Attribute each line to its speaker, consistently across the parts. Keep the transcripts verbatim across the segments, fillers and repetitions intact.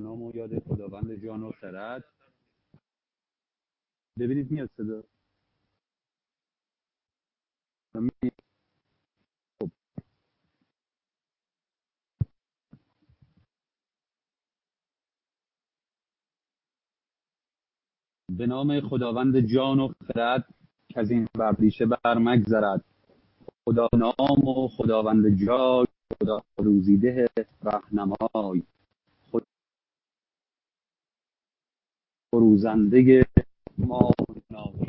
Speaker 1: نام و یاد خداوند جان و خرد. ببینید میاد صدا. خب. به نام خداوند جان و خرد که از این بردیشه بر مگذرد. خدا نام و خداوند جای، خدا روزیده رهنمای، خدا فروزنده ما نامه.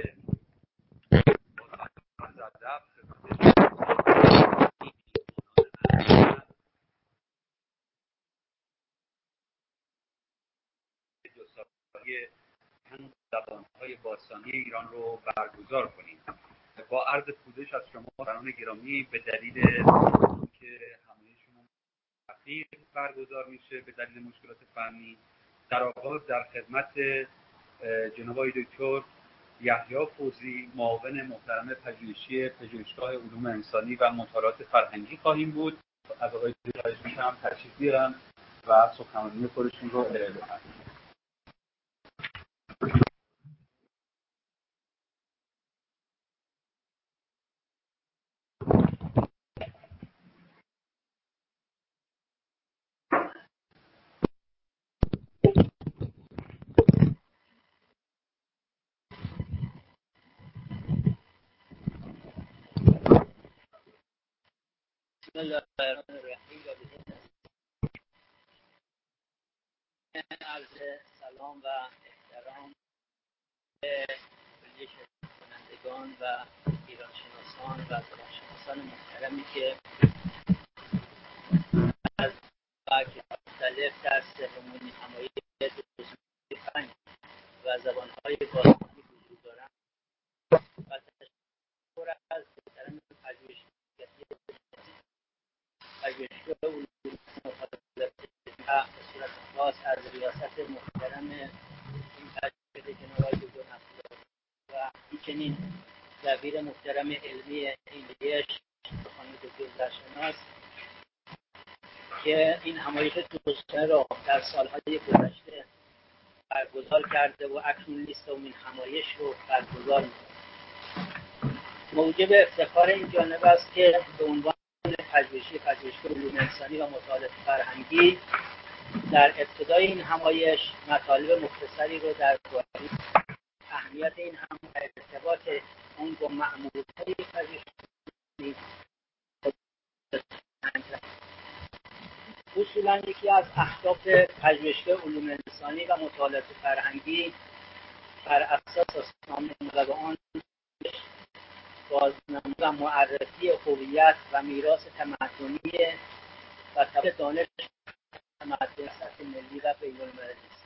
Speaker 1: هم زبانهای باستانی ایران رو برگزار کنیم. با عرض پوزش از شما بران گرامی به دلیل که همه‌شون تأخیر برگزار میشه به دلیل مشکلات فنی، در آغاز در خدمت جناب آقای دکتر یحیی فوزی، معاون محترم پژوهشی پژوهشگاه علوم انسانی و مطالعات فرهنگی خواهیم بود. از آقای دکتر خواهش می‌کنم تشریف بیارن و سخنرانی خودشون رو ارائه بدن.
Speaker 2: بسم الله الرحمن الرحیم. عرض سلام و احترام به کلیه کنندگان و ایرانشناسان و زبانشناسان محترمی که از بخش مختلف در سومین همایش دوستان فن و زبانهای باستانی حضور دارند و تشکر از محترم پژوهشگاهی پژوهشگاه علوم مطالعات و به صورت خاص از ریاست محترم این پژوهشگاه جناب آقای دکتر نصیرآبادی و همچنین دبیر محترم علمی ایلیش خانم دکتر زرشناس که این همایش دوستانه را در سالهای گذشته برگزار کرده و اکنون بیستمین همایش رو برگزار می‌کنه. موجب افتخار این جانب است که به عنوان پژوهشی پژوهشگاه علوم انسانی و مطالعات فرهنگی در ابتدای این همایش مطالب مختصری رو درباره اهمیت این همایش، ارتباط اون با مأموریت‌های پژوهشی اصولاً یکی از اهداف پژوهشگاه علوم انسانی و مطالعات فرهنگی بر اساس نامه و آن بازنمایی و معرفی هویت و میراث تمدنی و تبادل دانش تمدن سطح ملی و بین‌المللی است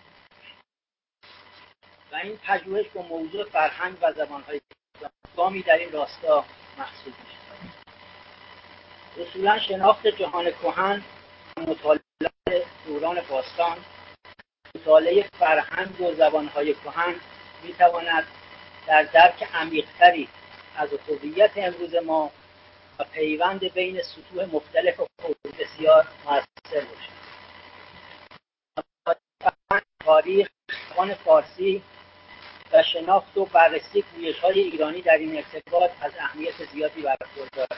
Speaker 2: و این پژوهش با موضوع فرهنگ و زبان‌های گامی در این راستا محسوب می‌شود. اصولاً شناخت جهان کهن، مطالعه دوران باستان، مطالعه فرهنگ و زبان‌های کهن می‌تواند در درک عمیق‌تری از هویت امروز ما و پیوند بین سطوح مختلف و بسیار مؤثر باشد. تاریخ زبان فارسی و شناخت و بررسی گویش‌های ایرانی در این ارتباط از اهمیت زیادی برخوردارد.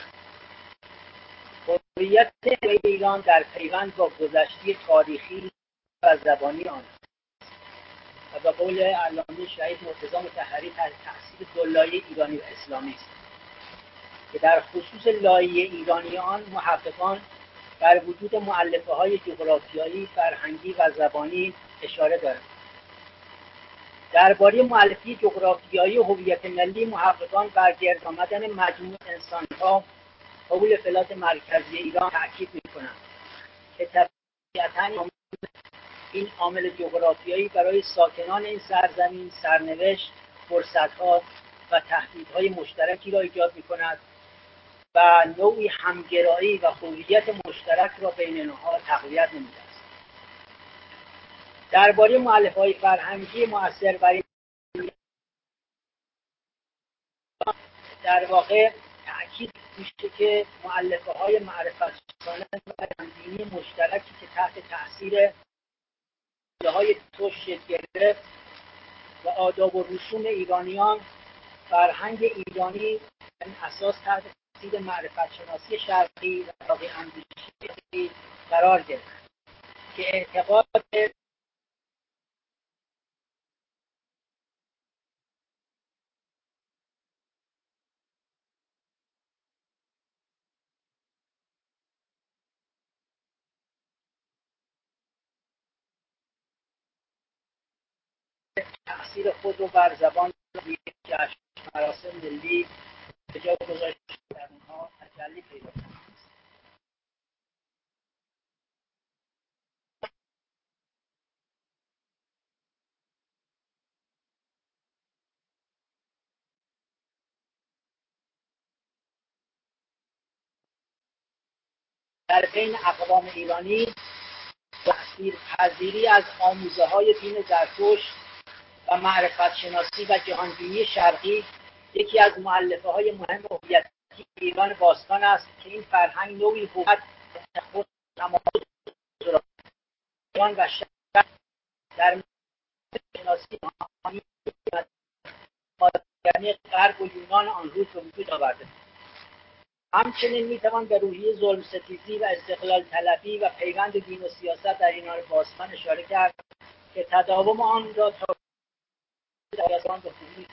Speaker 2: هویت ایران در پیوند با گذشته تاریخی و زبانی آن و به قول علامه شهید مرتضی مطهری تحت تأثیر دو لایه ایرانی و اسلامی است که در خصوص لایه ایرانی آن محققان بر وجود مؤلفه‌های جغرافیایی، فرهنگی و زبانی اشاره دارند. درباره مؤلفه جغرافیایی و هویت ملی محققان بر گرد آمدن مجموع انسان‌ها حول فلات مرکزی ایران تأکید می‌کنند که طبیعتاً این عامل جغرافیایی برای ساکنان این سرزمین سرنوشت، فرصت‌ها و تهدیدهای مشترکی را ایجاد می‌کند و نوعی همگرایی و هویت مشترک را بین آنها تقویت نموده است. درباره مؤلفه‌های فرهنگی مؤثر بر این در واقع تأکید میشه که مؤلفه‌های معرفت‌شناسانه و دینی مشترکی که تحت تأثیر های تو شکل گرفت و آداب و رسوم ایرانیان، فرهنگ ایرانی این اساس تحت تاثیر معرفت شناسی شرقی و تاقی اندیشی قرار گرفت که اعتقاد تأثیر خود رو بر زبان جشن مراسم ملی به جا گذاشت در اونها تجلی پیدا کرد. در بین اقوام ایرانی تأثیر پذیری از آموزه های دین زرتشت و معرفت شناسی و جهانبینی شرقی یکی از مؤلفه های مهم هویتی ایران باستان است که این فرهنگ نوعی هویت خود تمایز ایران و شرق در شناسی جهانی یعنی غرب و یونان آن روز به وجود آورده. همچنین میتوان به روحیه ظلم ستیزی و استقلال طلبی و پیوند دین و سیاست در ایران باستان اشاره کرد که تداوم آن را تا دایستان به خوبی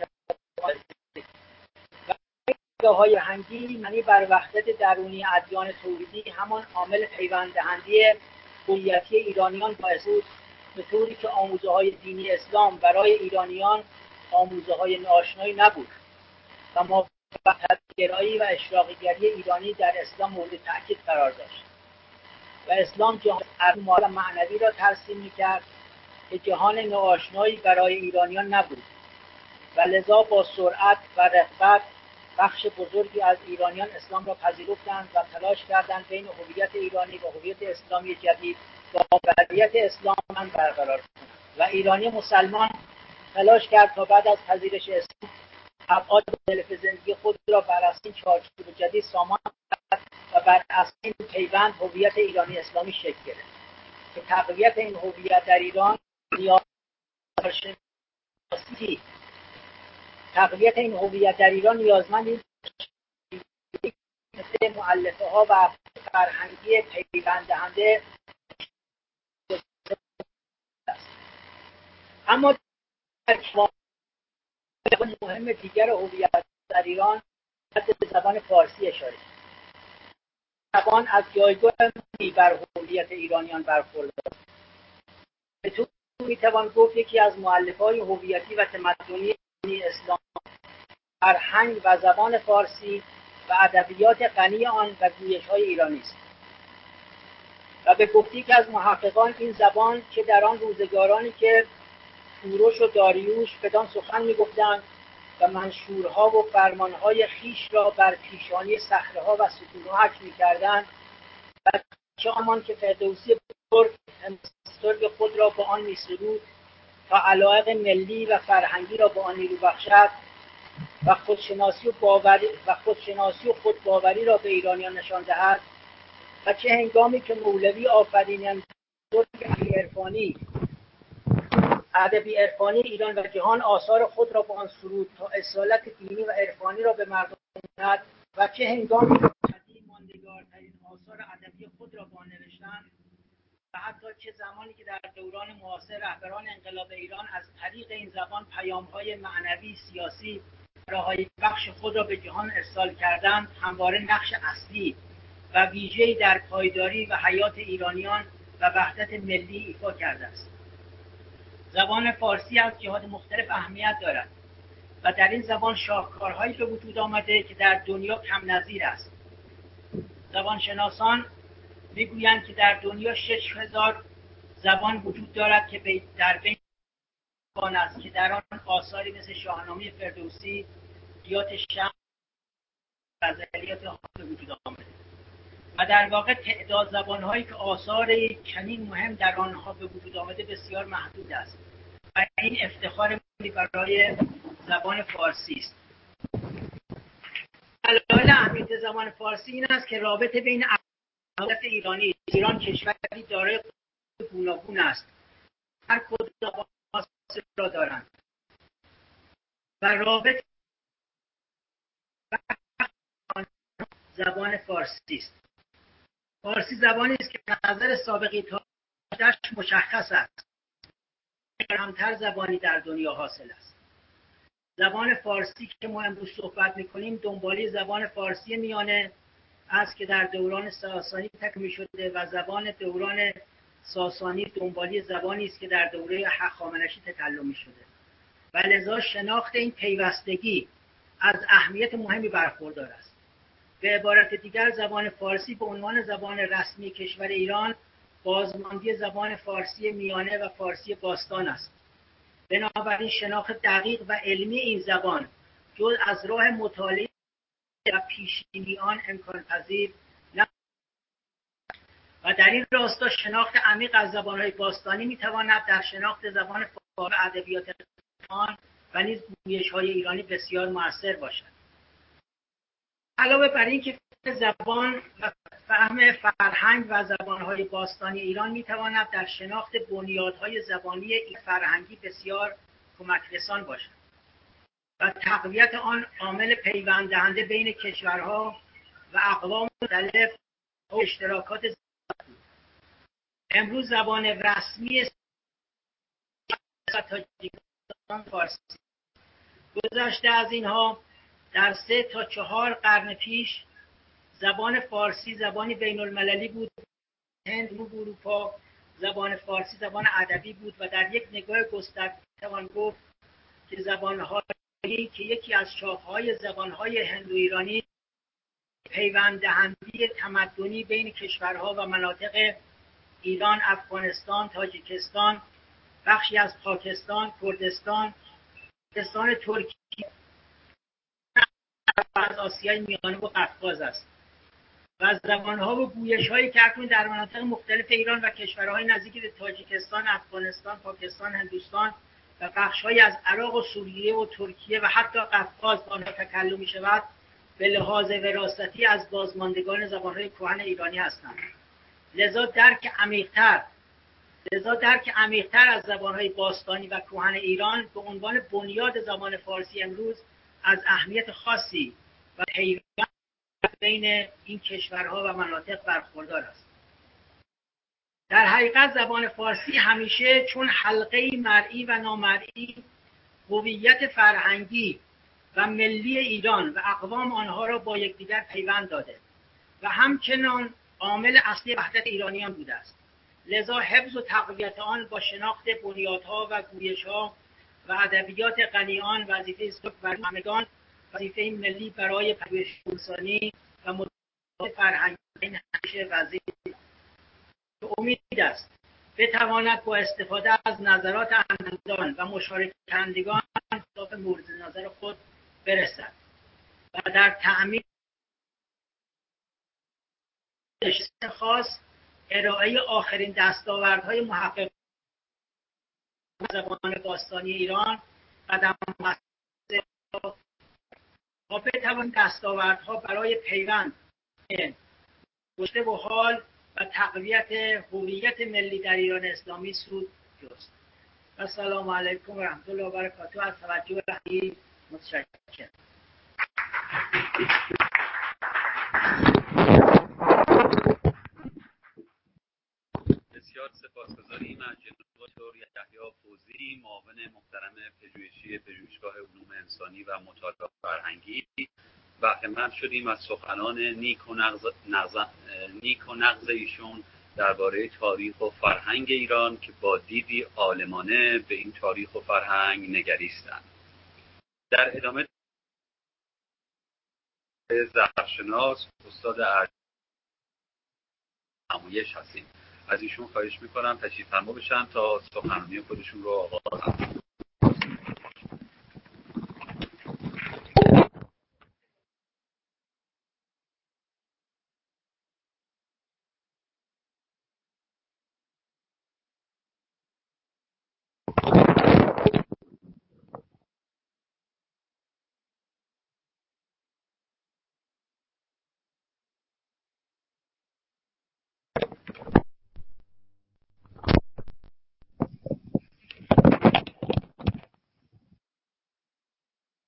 Speaker 2: و نگاه‌های فرهنگی مبنی بر وحدت درونی ادیان توحیدی همان عامل پیوند دهنده هویتی ایرانیان باعث بود، به طوری که آموزه‌های دینی اسلام برای ایرانیان آموزه‌های ناآشنایی نبود و موفقیت‌گرایی و اشراقی‌گری ایرانی در اسلام مورد تأکید قرار داشت و اسلام جهان عقلی و معنوی را ترسیم می‌کرد که جهان ناآشنایی برای ایرانیان نبود و لذا با سرعت و رغبت بخش بزرگی از ایرانیان اسلام را پذیرفتند و تلاش کردند بین هویت ایرانی و هویت اسلامی جدید با واقعیت اسلام برقرار کنند و ایرانی مسلمان تلاش کرد تا بعد از پذیرش اسلام ابعاد مختلف زندگی خود را بر اساس چارچوب جدید سامان و بر اساس این پیوند هویت ایرانی اسلامی شکل گرفت که تقویت این هویت در ایران نیاز تقویت این هویت در ایران نیازمند مؤلفه ها و فرهنگی پیوند دهنده است. اما مهم دیگر هویت در ایران به زبان فارسی اشاره زبان از جایگاه مهمی بر هویت ایرانیان برخوردار. به طور میتوان گفت یکی از مؤلفه‌های هویتی و تمدنی اسلام فرهنگ و زبان فارسی و ادبیات غنی آن و گویش‌های ایرانی است و به گفته که از محققان این زبان که در آن روزگارانی که کوروش و داریوش بدان سخن می‌گفتند و منشورها و فرمانهای خیش را بر پیشانی صخره‌ها و ستون‌ها حک می‌کردند و چه همان که فردوسی بزرگ همسترگ خود را با آن می‌سرود تا علایق ملی و فرهنگی را با آن نیرو بخشد و خودشناسی و باوری و خودشناسی و خودباوری را به ایرانیان نشان دهد و چه هنگامی که مولوی آفریننده ادبی عرفانی ادبی عرفانی ایران و جهان آثار خود را با آن سرود تا اصالت دینی و عرفانی را به مردم دهد و چه هنگامی که قدیم ماندگارترین آثار ادبی خود را با آن نوشتند و حتی چه زمانی که در دوران معاصر رهبران انقلاب ایران از طریق این زبان پیام‌های معنوی سیاسی راههای بخش خود را به جهان ارسال کردند همواره نقش اصلی و ویژه‌ای در پایداری و حیات ایرانیان و وحدت ملی ایفا کرده است. زبان فارسی از جهات مختلف اهمیت دارد و در این زبان شاهکارهایی به وجود آمده که در دنیا کم نظیر است. زبانشناسان میگویند که در دنیا شش هزار زبان وجود دارد که در بین زبان است که در آن آثاری مثل شاهنامه فردوسی، دیات شمس و غزلیات ها به وجود آمده و در واقع تعداد زبانهایی که آثار چنین مهم در آنها به وجود آمده بسیار محدود است و این افتخار برای زبان فارسی است. دلایل اهمیت زبان فارسی این است که رابطه بین ادبیات ایرانی ایران کشوری دارای گوناگون است هر کدام را دارند و رابط زبان فارسی است. فارسی زبانی است که نظر سابقی تاش مشخص است. کمتر زبانی در دنیا حاصل است. زبان فارسی که ما امروز صحبت می‌کنیم دنباله زبان فارسی میانه است که در دوران ساسانی تکمیل شده و زبان دوران ساسانی دنبالی زبانی است که در دوره هخامنشی تکلمی شده و لذا شناخت این پیوستگی از اهمیت مهمی برخوردار است. به عبارت دیگر زبان فارسی به عنوان زبان رسمی کشور ایران بازماندی زبان فارسی میانه و فارسی باستان است. بنابراین شناخت دقیق و علمی این زبان جز از راه مطالعه و پیشینی آن امکان پذیر نبود و در این راستا شناخت عمیق از زبان‌های باستانی می‌تواند در شناخت زبان فارسی و ادبیات آن و نیز گویش‌های ایرانی بسیار مؤثر باشد. علاوه بر اینکه زبان و فهم فرهنگ و زبان‌های باستانی ایران می‌تواند در شناخت بنیادهای زبانی فرهنگی بسیار کمک رسان باشد و تقویت آن عامل پیوند دهنده بین کشورها و اقوام مختلف و اشتراکات زبانی. امروز زبان رسمی تاجیکستان فارسی. گذشته از اینها در سه تا چهار قرن پیش زبان فارسی زبانی بین المللی بود. هند و اروپا زبان فارسی زبان ادبی بود و در یک نگاه گسترده توان گفت که زبان‌هایی که یکی از شاخه‌های زبان‌های هندو ایرانی پیوند دهنده تمدنی بین کشورها و مناطق ایران، افغانستان، تاجیکستان، بخشی از پاکستان، کردستان، کردستان ترکیه از آسیای میانه و قفقاز است و زبان‌ها و گویش‌هایی که اکنون در مناطق مختلف ایران و کشورهای نزدیک به تاجیکستان، افغانستان، پاکستان، هندوستان و بخش‌هایی از عراق و سوریه و ترکیه و حتی قفقاز با آنها تکلم می‌شود به لحاظ وراثتی از بازماندگان زبان‌های کهن ایرانی هستند. لذا درک عمیق‌تر لذا درک عمیق‌تر از زبان‌های باستانی و کهن ایران به عنوان بنیاد زبان فارسی امروز از اهمیت خاصی و پیوند بین این کشورها و مناطق برخوردار است. در حقیقت زبان فارسی همیشه چون حلقه مرئی و نامرئی هویت فرهنگی و ملی ایران و اقوام آنها را با یکدیگر پیوند داده و همچنان عامل اصلی وحدت ایرانیان بوده است. لذا حفظ و تقویت آن با شناخت بنیادها و گویش‌ها و ادبیات غنی آن وظیفه است بر همگان، وظیفه ملی برای پژوهش انسانی و مطالعه فرهنگی این همیشه وظیفه که امید است بتواند با استفاده از نظرات همدان و مشارکت کنندگان به مورد نظر خود برسد و در تعمیم خاص ارائه آخرین دستاوردهای محقق زبان باستانی ایران قدم تا بتوان دستاوردها برای پیوند گشته و حال و تقویت هویت ملی در ایران اسلامی سود جست. السلام علیکم و رحمت الله و برکاته. از توجه رحمی متشکرم.
Speaker 1: بسیار سپاسگزاریم از جناب دکتر یحیی فوزی، معاون محترم پژوهشی پژوهشگاه علوم انسانی و مطالعات فرهنگی. بهره‌مند شدیم از سخنان نیک و نغز, نغز... نیک و نغز ایشون درباره تاریخ و فرهنگ ایران که با دیدی عالمانه به این تاریخ و فرهنگ نگریستند. در ادامه زرشناس استاد ارشد نمایش هستیم. از ایشون خواهش میکنم تشریف فرما بشن تا سخنرانی خودشون رو آغاز کنند.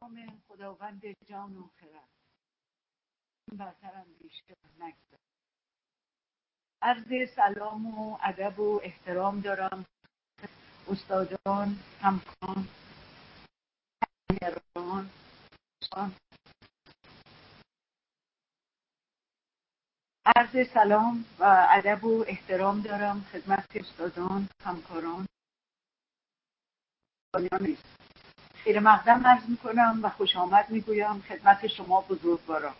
Speaker 3: نام خداوند جان و خرد برترم بیشتر نگذارم. عرض سلام و ادب و احترام دارم استادان، همکاران، همکاران. عرض سلام و ادب و احترام دارم خدمت استادان، همکاران، خیر مقدم عرض میکنم و خوش آمد میگویم خدمت شما بزرگواران.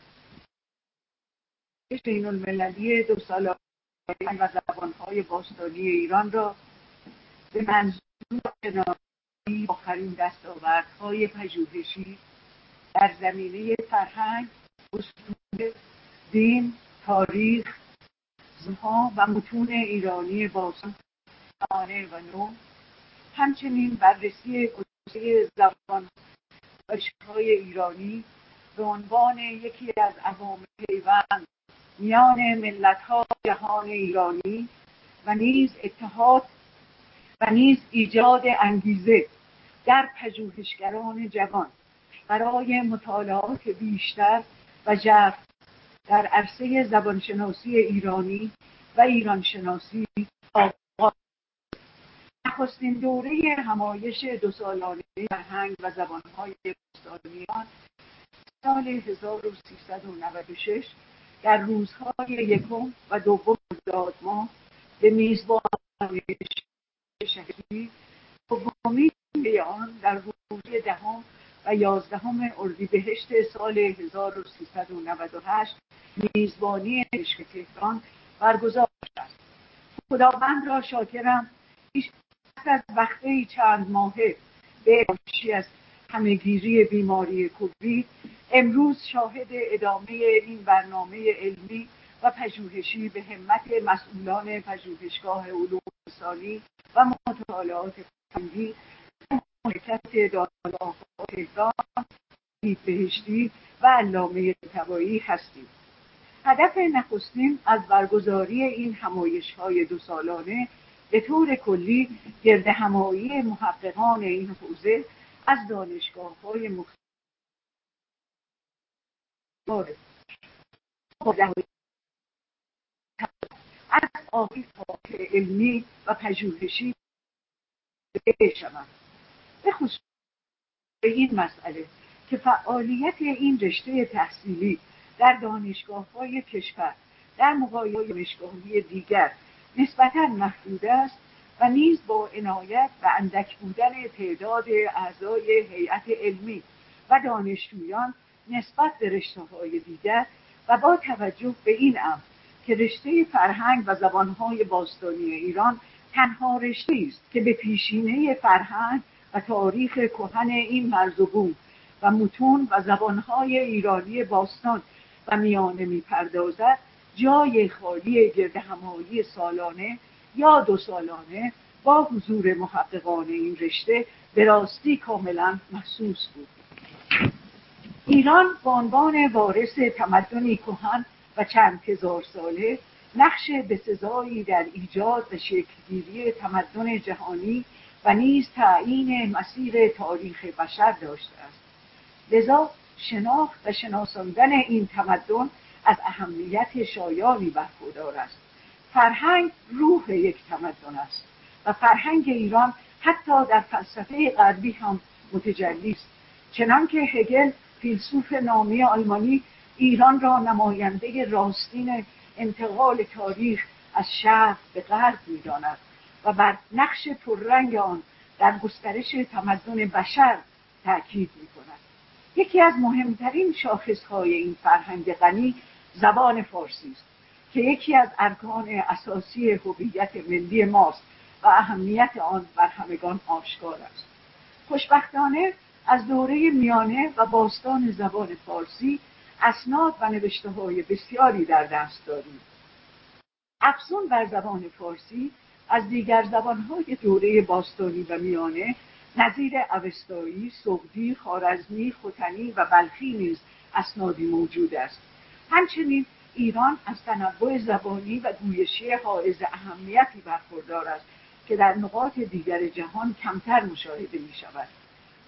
Speaker 3: بین المللی دو ساله و زبانهای باستانی ایران را به منظور شناسی آخرین دستاوردهای پژوهشی در زمینه فرهنگ، اسطوره، دین، تاریخ، زبانها و متون ایرانی باستان و نو، همچنین بررسی گسترده زبان و ریشه‌های ایرانی به عنوان یکی از عوامل پیوند میان ملت‌ها جهان ایرانی و نیز اتحاد و نیز ایجاد انگیزه در پژوهشگران جوان برای مطالعات بیشتر و ژرف در عرصه زبانشناسی ایرانی و ایرانشناسی آغاز. نخستین دوره همایش دو سالانه فرهنگ و زبانهای باستانیان سال هزار و سیصد و نود و شش در روزهای یکم و دوم مرداد ماه به میزبانی شهری، دومین آن در روز دهم و یازدهم اردیبهشت سال هزار و سیصد و نود و هشت میزبانی دانشگاه تهران برگزار شد. خداوند را شاکرم پیش از وقفه‌ای چند ماهه به ناشی از همهگیری بیماری کووید امروز شاهد ادامه این برنامه علمی و پژوهشی به همت مسئولان پژوهشگاه علوم انسانی و مطالعات فرهنگی مملکت دانشگاه تهران بهشتی و علامه طباطبایی هستیم. هدف نخستین از برگزاری این همایش‌های دو سالانه به طور کلی گردهمایی محققان این حوزه از دانشگاه‌های مختلف از آفاق علمی و پژوهشی شوند. به خصوص به این مسئله که فعالیت این رشته تحصیلی در دانشگاه‌های کشور در مقایسه با دانشگاه‌های دیگر نسبتاً محدود است و نیز با عنایت و اندک بودن تعداد اعضای هیئت علمی و دانشجویان نسبت به رشته‌های دیگر و با توجه به این امر که رشته فرهنگ و زبانهای باستانی ایران تنها رشته‌ای است که به پیشینه فرهنگ و تاریخ کهن این مرز و بوم و متون و زبانهای ایرانی باستان و میانه می‌پردازد، جای خالی گردهمایی سالانه یا دو سالانه با حضور محققان این رشته به راستی کاملا محسوس بود. ایران به عنوان وارث تمدنی کهن و چند هزار ساله نقش بسزایی در ایجاد و شکلگیری تمدن جهانی و نیز تعیین مسیر تاریخ بشر داشته است. لذا شناخت و شناساندن این تمدن از اهمیت شایانی برخوردار است. فرهنگ روح یک تمدن است و فرهنگ ایران حتی در فلسفه غربی هم متجلی است، چنانکه هگل فیلسوف نامی آلمانی ایران را نماینده راستین انتقال تاریخ از شرق به غرب می‌داند و بر نقش پررنگ آن در گسترش تمدن بشر تأکید می‌کند. یکی از مهمترین شاخص‌های این فرهنگ غنی زبان فارسی است که یکی از ارکان اساسی هویت ملی ماست و اهمیت آن بر همگان آشکار است. خوشبختانه از دوره میانه و باستان زبان فارسی اسناد و نوشته‌های بسیاری در دست داریم. افزون بر زبان فارسی از دیگر زبان‌های دوره باستانی و میانه نظیر اوستایی، سغدی، خوارزمی، ختنی و بلخی نیز اسنادی موجود است. همچنین ایران از تنوع زبانی و گویشی حائز اهمیتی برخوردار است که در نقاط دیگر جهان کمتر مشاهده می‌شود.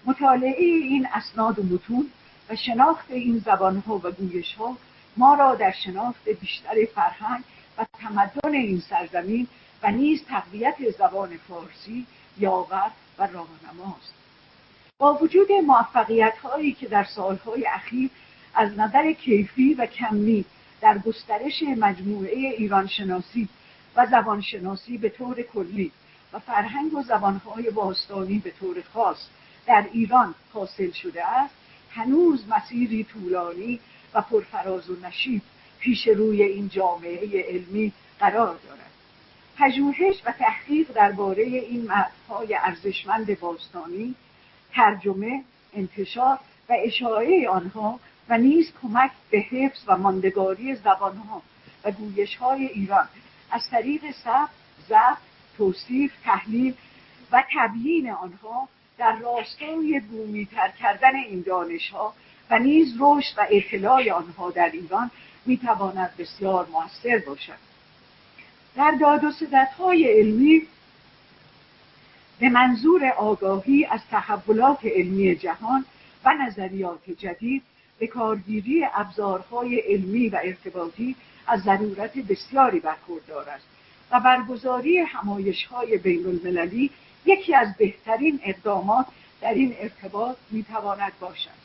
Speaker 3: مطالعه این اسناد و متون و شناخت این زبانها و گویشها ما را در شناخت بیشتر فرهنگ و تمدن این سرزمین و نیز تقویت زبان فارسی یاور و راهنماست. با وجود موفقیت‌هایی که در سالهای اخیر از نظر کیفی و کمی در گسترش مجموعه ایرانشناسی و زبانشناسی به طور کلی و فرهنگ و زبانهای باستانی به طور خاص در ایران حاصل شده است، هنوز مسیری طولانی و پرفراز و نشیب پیش روی این جامعه علمی قرار دارد. پژوهش و تحقیق درباره این متن‌های ارزشمند باستانی، ترجمه، انتشار و اشاعه آنها و نیز کمک به حفظ و ماندگاری زبانها و گویش‌های ایران از طریق ثبت، ضبط، توصیف، تحلیل و تبیین آنها در راستای بومی‌تر کردن این دانش‌ها و نیز رشد و اطلاع آنها در ایران می‌تواند بسیار مؤثر باشد. در داد و ستدهای علمی به منظور آگاهی از تحولات علمی جهان و نظریات جدید به کارگیری ابزارهای علمی و ارتباطی از ضرورت بسیاری برخوردار است و برگزاری همایش‌های بین‌المللی یکی از بهترین اقدامات در این ارتباط می‌تواند باشد.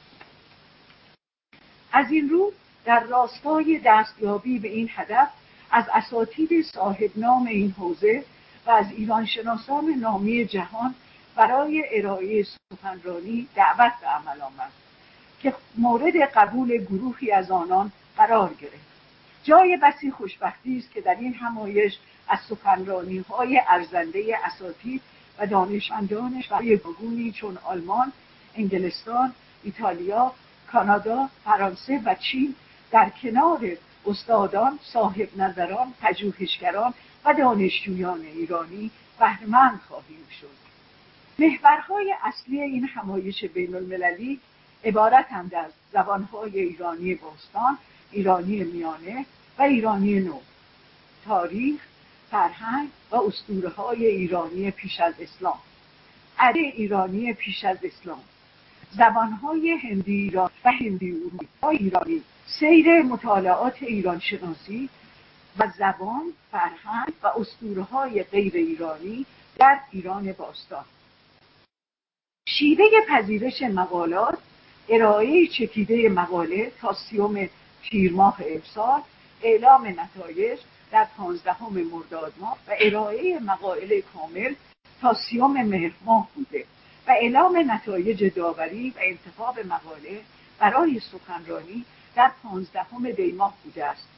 Speaker 3: از این رو در راستای دستیابی به این هدف از اساتید صاحب نام این حوزه و از ایرانشناسان نامی جهان برای ارائه سخنرانی دعوت به عمل آمد که مورد قبول گروهی از آنان قرار گرفت. جای بسی خوشبختی است که در این همایش از سخنرانی‌های ارزنده اساتید و دانشمندان گوناگونی چون آلمان، انگلستان، ایتالیا، کانادا، فرانسه و چین در کنار استادان، صاحب نظران، پژوهشگران و دانشجویان ایرانی بهره‌مند خواهیم شد. محورهای اصلی این همایش بین‌المللی عبارتند از زبانهای ایرانی باستان، ایرانی میانه و ایرانی نو، تاریخ، فرهنگ و اسطوره‌های ایرانی پیش از اسلام، ادب ایرانی پیش از اسلام، زبانهای هندی ایران و هندی اروپایی ایرانی، سیر مطالعات ایران شناسی و زبان، فرهنگ و اسطوره‌های غیر ایرانی در ایران باستان. شیوه پذیرش مقالات، ارائه چکیده مقاله تا سیوم تیر ماه امسال، اعلام نتایج در پانزدهم مرداد ماه و ارائه مقاله کامل تا سیوم مهر ماه بوده و اعلام نتایج داوری و انتخاب مقاله برای سخنرانی در پانزدهم دی ماه بوده است.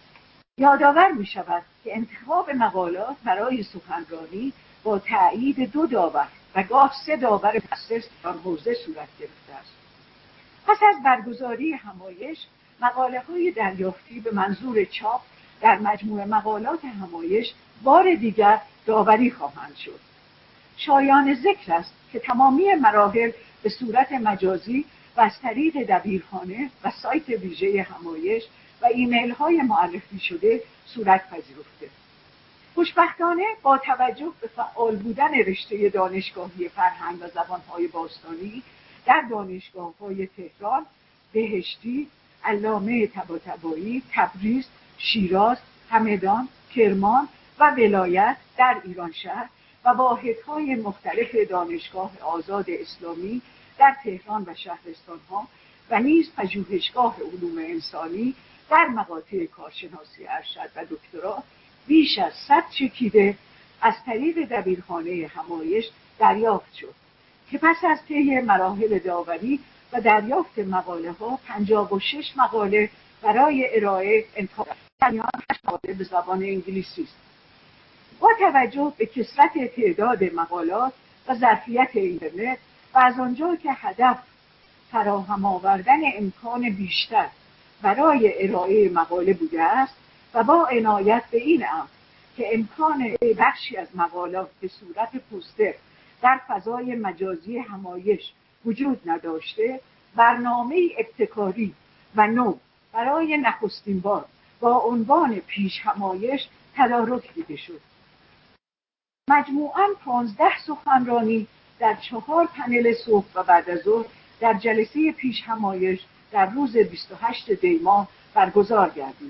Speaker 3: یادآور می شود که انتخاب مقالات برای سخنرانی با تأیید دو داور و گاه سه داور متخصص در حوزه صورت گرفته است. پس از برگزاری همایش، مقاله های دریافتی به منظور چاپ در مجموع مقالات همایش بار دیگر داوری خواهند شد. شایان ذکر است که تمامی مراحل به صورت مجازی و از طریق دبیرخانه و سایت ویژه همایش و ایمیل های معرفی شده صورت پذیرفته. خوشبختانه با توجه به فعال بودن رشته دانشگاهی فرهنگ و زبانهای باستانی در دانشگاه‌های تهران، بهشتی، علامه طباطبایی، تبریز، شیراز، همدان، کرمان و ولایت در ایرانشهر و واحدهای مختلف دانشگاه آزاد اسلامی در تهران و شهرستانها و نیز پژوهشگاه علوم انسانی در مقاطع کارشناسی ارشد و دکترا بیش از صد چکیده از طریق دبیرخانه همایش دریافت شد که پس از طی مراحل داوری و دریافت مقاله ها پنجاه و شش مقاله برای ارائه انتخاب مقاله به زبان انگلیسی است. با توجه به کثرت تعداد مقالات و ظرفیت اینترنت و از آنجا که هدف فراهم آوردن امکان بیشتر برای ارائه مقاله بوده است و با عنایت به این امر که امکان بخشی از مقالات به صورت پوستر در فضای مجازی همایش وجود نداشته، برنامه ابتکاری و نو برای نخستین بار با عنوان پیش همایش تدارک دیده شد. مجموعاً پانزده سخنرانی در چهار پنل صبح و بعد از ظهر در جلسه پیش همایش در روز بیست و هشتم دی ماه برگزار گردید.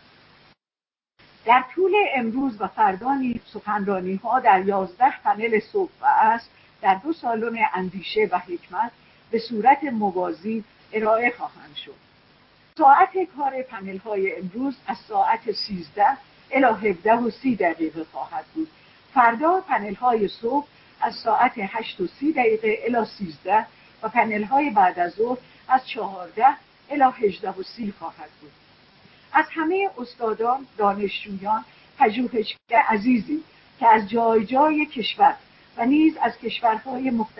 Speaker 3: در طول امروز و فردا نیز سخنرانی‌ها در یازده پنل صبح و عصر در دو سالن اندیشه و حکمت به صورت موازی ارائه خواهند شد. ساعت کار پنل‌های امروز از ساعت سیزده الی هفده و سی دقیقه خواهد بود. فردا پنل‌های صبح از ساعت هشت و سی دقیقه الی سیزده و پنل‌های بعد از ظهر از چهارده الی هجده و سی خواهد بود. از همه استادان، دانشجویان، پژوهشگر عزیزی که از جای جای کشور و نیز از کشورهای مختلف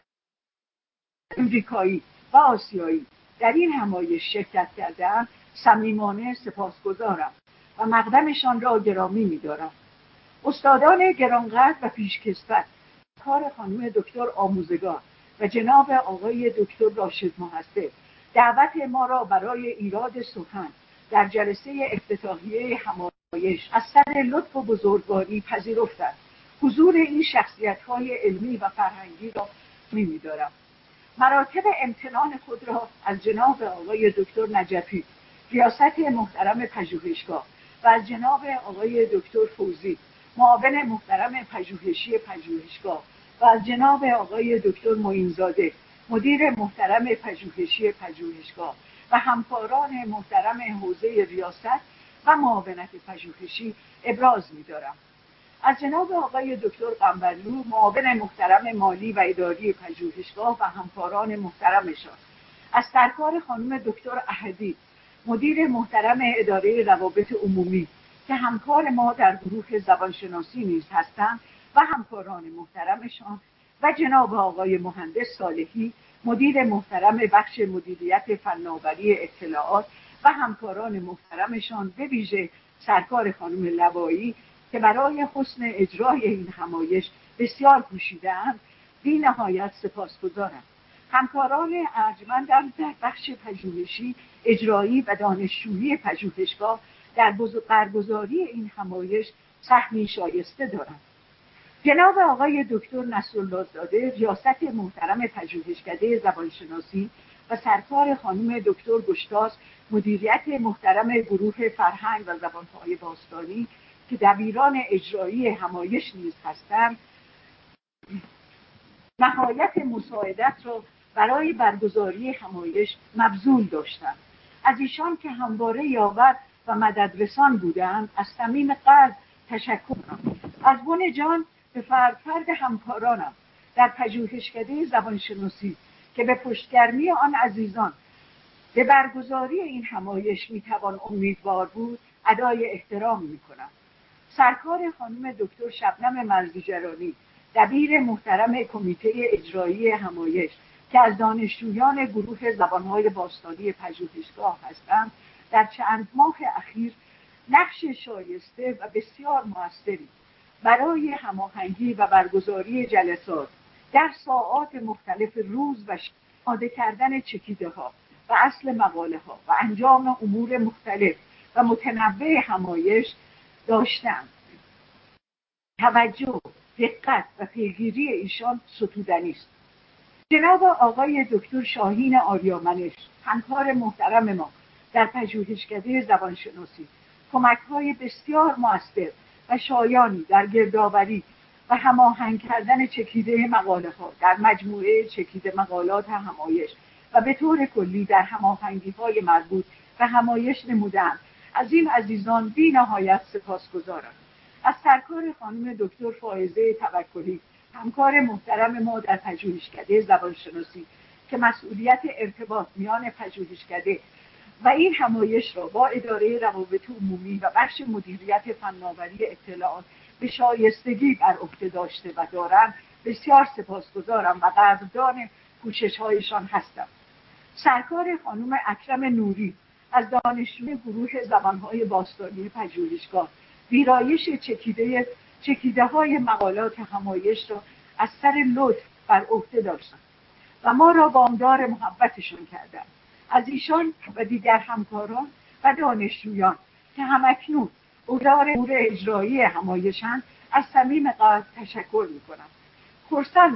Speaker 3: امریکایی و آسیایی در این همایش شرکت کرده‌اند صمیمانه سپاسگزارم و مقدمشان را گرامی می‌دارم. استادان گرانقدر و پیشکسوت کار خانم دکتر آموزگار و جناب آقای دکتر راشد محسن دعوت ما را برای ایراد سخن در جلسه افتتاحیه همایش از سر لطف و بزرگواری پذیرفتند. حضور این شخصیت‌های علمی و فرهنگی را می‌دارم. مراتب امتنان خود را از جناب آقای دکتر نجفی ریاست محترم پژوهشگاه و از جناب آقای دکتر فوزی معاون محترم پژوهشی پژوهشگاه و از جناب آقای دکتر معین‌زاده مدیر محترم پژوهشی پژوهشگاه و همکاران محترم حوزه ریاست و معاونت پژوهشی ابراز می‌دارم. از جناب آقای دکتر قنبرلو معاون محترم مالی و اداری پژوهشگاه و همکاران محترمشان، از سرکار خانم دکتر احدی مدیر محترم اداره روابط عمومی که همکار ما در گروه زبانشناسی نیز هستند و همکاران محترمشان و جناب آقای مهندس صالحی مدیر محترم بخش مدیریت فناوری اطلاعات و همکاران محترمشان، به ویژه سرکار خانم لوایی که برای حسن اجرای این همایش بسیار کوشیده‌اند، بی نهایت سپاسگزارم. همکاران ارجمندم در بخش پژوهشی، اجرایی و دانشجویی پژوهشگاه در برگزاری این همایش سهمی شایسته دارند. جناب آقای دکتر نصرالله زاده ریاست محترم پژوهشکده زبانشناسی و سرکار خانم دکتر گشتاس مدیریت محترم گروه فرهنگ و زبانهای باستانی که دبیران اجرایی همایش نیز هستند، نهایت مساعدت را برای برگزاری همایش مبذول داشتند. از ایشان که همواره یاور و مددرسان بودند از صمیم قلب تشکر کنم. از بن جان به فرد فرد همکارانم در پژوهشکده زبانشناسی که به پشتگرمی آن عزیزان به برگزاری این همایش میتوان امیدوار بود ادای احترام میکنم. سرکار خانم دکتر شبنم مرزیجرانی دبیر محترم کمیته اجرایی همایش که از دانشجویان گروه زبانهای باستانی پژوهشگاه هستند، در چند ماه اخیر نقش شایسته و بسیار موثری برای هماهنگی و برگزاری جلسات در ساعات مختلف روز و شب، آماده کردن چکیده ها و اصل مقاله ها و انجام امور مختلف و متنوع همایش داشتند. توجه، دقت و پیگیری ایشان ستودنی است. جناب آقای دکتر شاهین آریامنش همکار محترم ما در پژوهشکده زبانشناسی کمک‌های بسیار مؤثر و شایانی در گردآوری و هماهنگ کردن چکیده مقاله ها در مجموعه چکیده مقالات همایش و به طور کلی در هماهنگی‌های مربوط به همایش نمودند. از این عزیزان بی نهایت سپاسگزارم. از سرکار خانم دکتر فائزه توکلی همکار محترم ما در پژوهشکده زبانشناسی که مسئولیت ارتباط میان پژوهشکده و این همایش را با اداره روابط عمومی و بخش مدیریت فناوری اطلاعات به شایستگی بر عهده داشته و دارند، بسیار سپاسگزارم و قدردان کوشش‌هایشان هستم. سرکار خانم اکرم نوری از دانشجوی گروه زبانهای باستانی پژوهشگاه ویرایش چکیده چکیده های مقالات همایش را از سر لطف بر عهده داشتند و ما را وامدار محبتشان کردند. از ایشان و دیگر همکاران و دانشجویان که همکنون عهدهدار امور اجرایی همایشند از صمیم قلب تشکر میکنم. خرسندم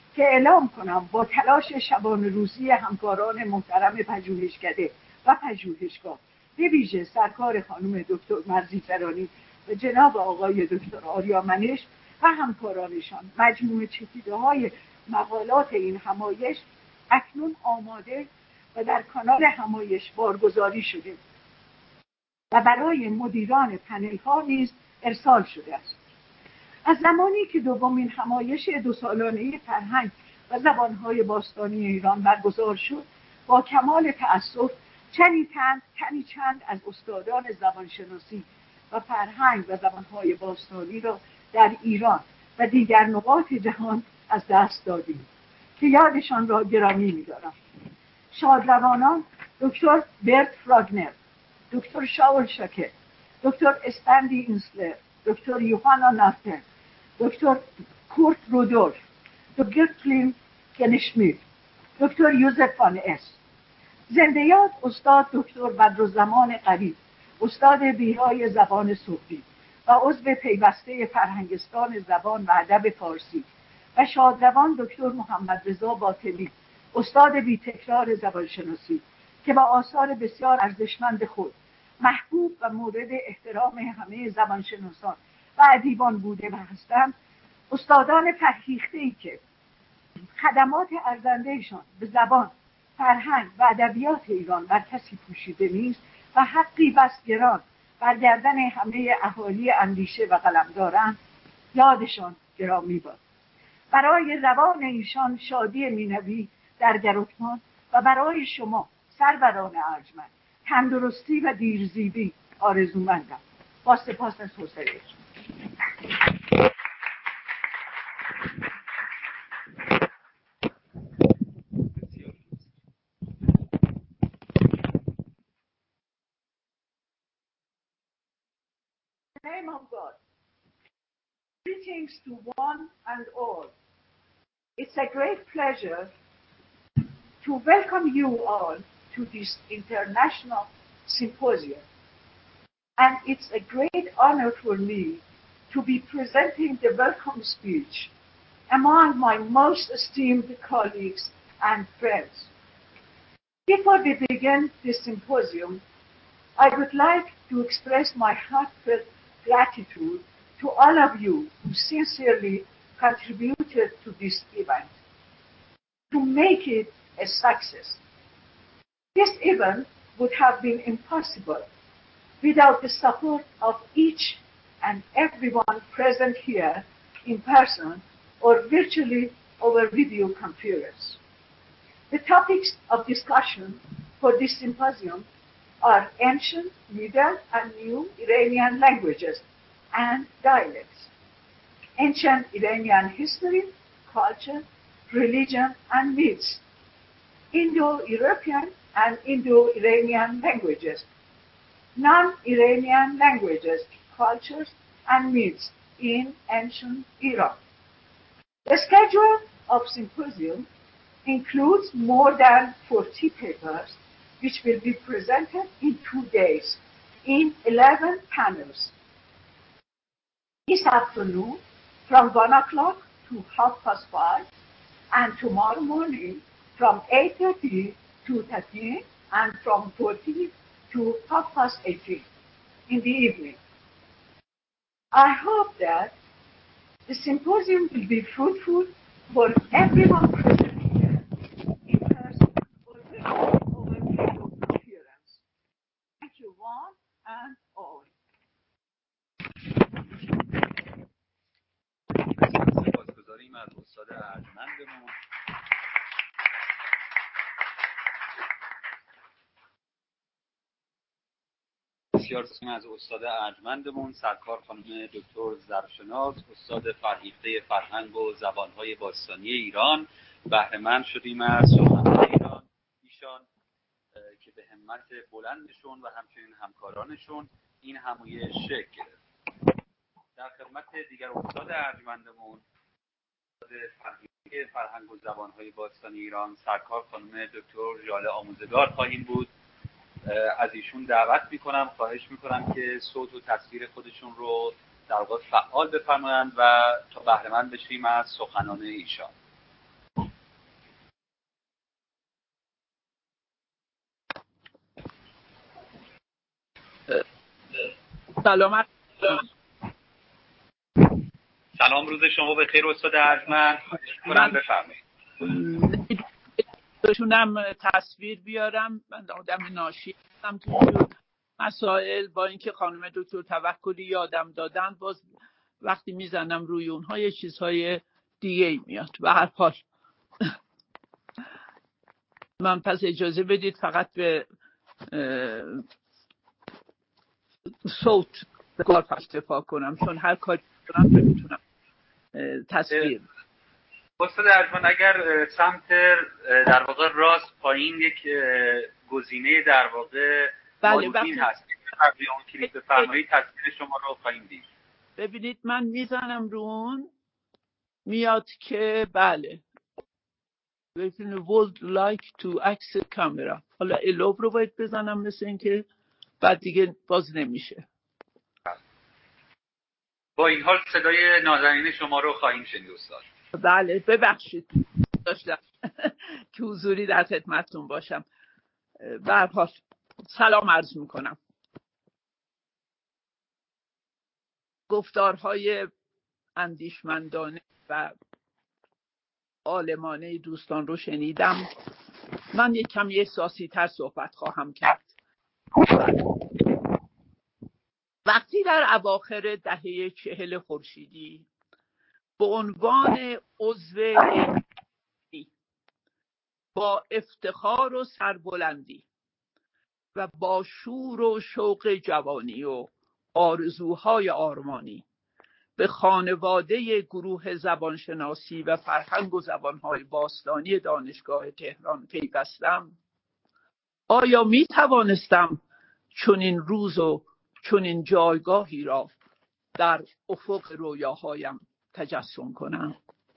Speaker 3: که اعلام کنم با تلاش شبانه روزی همکاران محترم پژوهشکده و پژوهشگاه، به ویژه سرکار خانم دکتر مرزی فرانی و جناب آقای دکتر آریا منش و همکارانشان، مجموعه چکیده های مقالات این همایش اکنون آماده و در کانال همایش بارگذاری شده و برای مدیران پنل ها نیز ارسال شده است. از زمانی که دومین همایش دو سالانه فرهنگ و زبانهای باستانی ایران برگزار شد، با کمال تأسف چنی چند تنی چند از استادان زبانشناسی و فرهنگ و زبانهای باستانی را در ایران و دیگر نقاط جهان از دست دادیم که یادشان را گرامی می‌دارم. شادروانان دکتر برت فراگنر، دکتر شاول شاکر، دکتر استندی اینسلر، دکتر یوهانا نافتن، دکتر کورت رودولف، دکتر کلیم گنشمیت، دکتر یوزف وان اس. زنده یاد استاد دکتر بدرالزمان قریب، استاد بیرای زبان صوفی و عضو پیوسته فرهنگستان زبان و ادب فارسی، و شادروان دکتر محمد رضا باطلی، استاد بی تکرار زبانشناسی که با آثار بسیار ارزشمند خود محبوب و مورد احترام همه زبانشناسان و ادیبان بوده و هستند. استادان فرهیخته‌ای که خدمات ارزنده‌شان به زبان، فرهنگ و ادبیات ایران بر کسی پوشیده نیست و حقی بس گران بر گردن همه اهالی اندیشه و قلم دارند، یادشان گرامی باد. برای روان ایشان شادی مینوی در گرتمان و برای شما سروران ارجمند تندرستی و دیرزیدی آرزومندم. با سپاس از حوصله‌تون. Name of God. Greetings to one and all. It's a great pleasure to welcome you all to this international symposium. And it's a great honor for me to be presenting the welcome speech among my most esteemed colleagues and friends. Before we begin this symposium, I would like to express my heartfelt gratitude to all of you who sincerely contributed to this event to make it a success. This event would have been impossible without the support of each and everyone present here in person or virtually over video conference. The topics of discussion for this symposium are ancient, middle, and new Iranian languages and dialects, ancient Iranian history, culture, religion, and myths, Indo-European and Indo-Iranian languages, non-Iranian languages, cultures, and myths in ancient Iran. The schedule of symposium includes more than forty papers, which will be presented in two days in eleven panels. This afternoon, from one o'clock to half past five, and tomorrow morning from eight thirty to thirteen, and from forty to half past eighteen in the evening. I hope that the symposium will be fruitful for everyone present here in person or over video conference. Thank you one and all.
Speaker 1: سپاسگزاریم از استاد ارجمندمون. بسیار سپاسگزاریم از استاد ارجمندمون، سرکار خانم دکتر زرشناس، استاد فرهیخته فرهنگ و زبانهای باستانی ایران. بهره مند شدیم از سخنان ایران ایشان که به همت بلندشون و همچنین همکارانشون این همایش شکل گرفت. در خدمت دیگر استاد ارجمندمون، استاد فرهیخته فرهنگ و زبانهای باستانی ایران، سرکار خانم دکتر ژاله آموزگار خواهیم بود. از ایشون دعوت میکنم، خواهش میکنم که صوت و تصویر خودشون رو در واقع فعال بفرمایند و تا بهره مند بشیم از سخنان ایشان.
Speaker 4: سلام.
Speaker 1: سلام، روز شما بخیر استاد ارجمند. من بفرمایید.
Speaker 4: بتونم تصویر بیارم. من آدم ناشی هستم تو اینجور مسائل، با اینکه خانم دکتر توکلی یادم دادن، باز وقتی میزنم روی اونها یه چیزهای دیگه ای میاد. به هر حال من پس اجازه بدید فقط به صوت کار اکتفا کنم، چون هر کاری کنم نمیتونم تصویر.
Speaker 1: استاد ارجمند اگر سمت در واقع راست پایین یک گزینه در واقع مالوزین هست، قبل اون کلیک بفرمایید تصویر شما رو خواهیم دید.
Speaker 4: ببینید من میزنم رو اون، میاد که بله if you would like to access camera. حالا الو رو باید بزنم، مثل این که بعد دیگه باز نمیشه.
Speaker 1: با این حال صدای نازنین شما رو خواهیم شنید استاد.
Speaker 4: بله ببخشید داشتم که حضوری در خدمتتون باشم. به هر حال سلام عرض میکنم. گفتارهای اندیشمندانه و عالمانه دوستان رو شنیدم. من یک کم احساسی تر صحبت خواهم کرد. وقتی در اواخر دهه چهل خورشیدی به عنوان عضو با افتخار و سربلندی و با شور و شوق جوانی و آرزوهای آرمانی به خانواده گروه زبانشناسی و فرهنگ و زبانهای باستانی دانشگاه تهران پیوستم، آیا می توانستم چنین روز و چنین جایگاهی را در افق رویاهایم تجسم کنم؟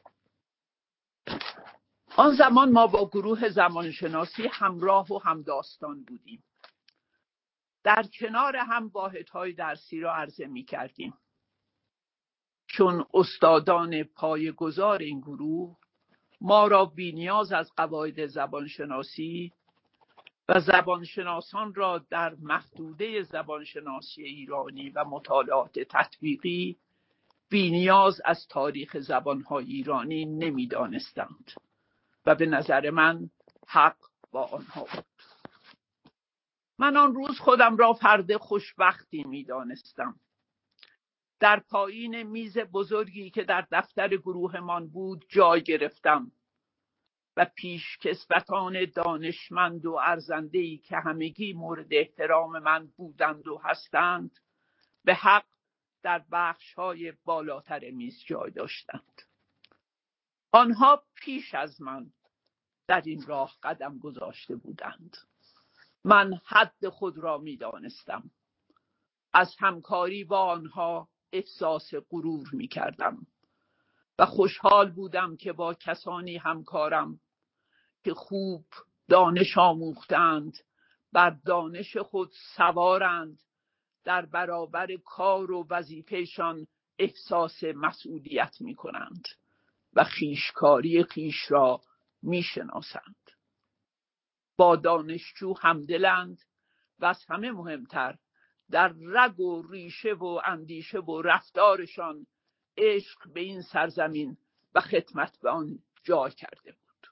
Speaker 4: آن زمان ما با گروه زبانشناسی همراه و همداستان بودیم. در کنار هم واحدهای درسی را عرضه می کردیم، چون استادان پایه‌گذار این گروه ما را بی‌نیاز از قواعد زبانشناسی و زبانشناسان را در محدوده زبانشناسی ایرانی و مطالعات تطبیقی بی‌نیاز از تاریخ زبانهای ایرانی نمی دانستند و به نظر من حق با آنها بود. من آن روز خودم را فرد خوشبختی می دانستم. در پایین میز بزرگی که در دفتر گروهمان بود جای گرفتم و پیشکسوتان دانشمند و ارزنده‌ای که همگی مورد احترام من بودند و هستند به حق در بخش‌های بالاتر میز جای داشتند. آنها پیش از من در این راه قدم گذاشته بودند. من حد خود را می دانستم. از همکاری با آنها احساس غرور می کردم و خوشحال بودم که با کسانی همکارم که خوب دانش آموختند، بر دانش خود سوارند، در برابر کار و وظیفهشان احساس مسئولیت می کنند و خویشکاری خویش را می شناسند. با دانشجو همدلند و از همه مهمتر در رگ و ریشه و اندیشه و رفتارشان عشق به این سرزمین و خدمت به آن جای کرده بود.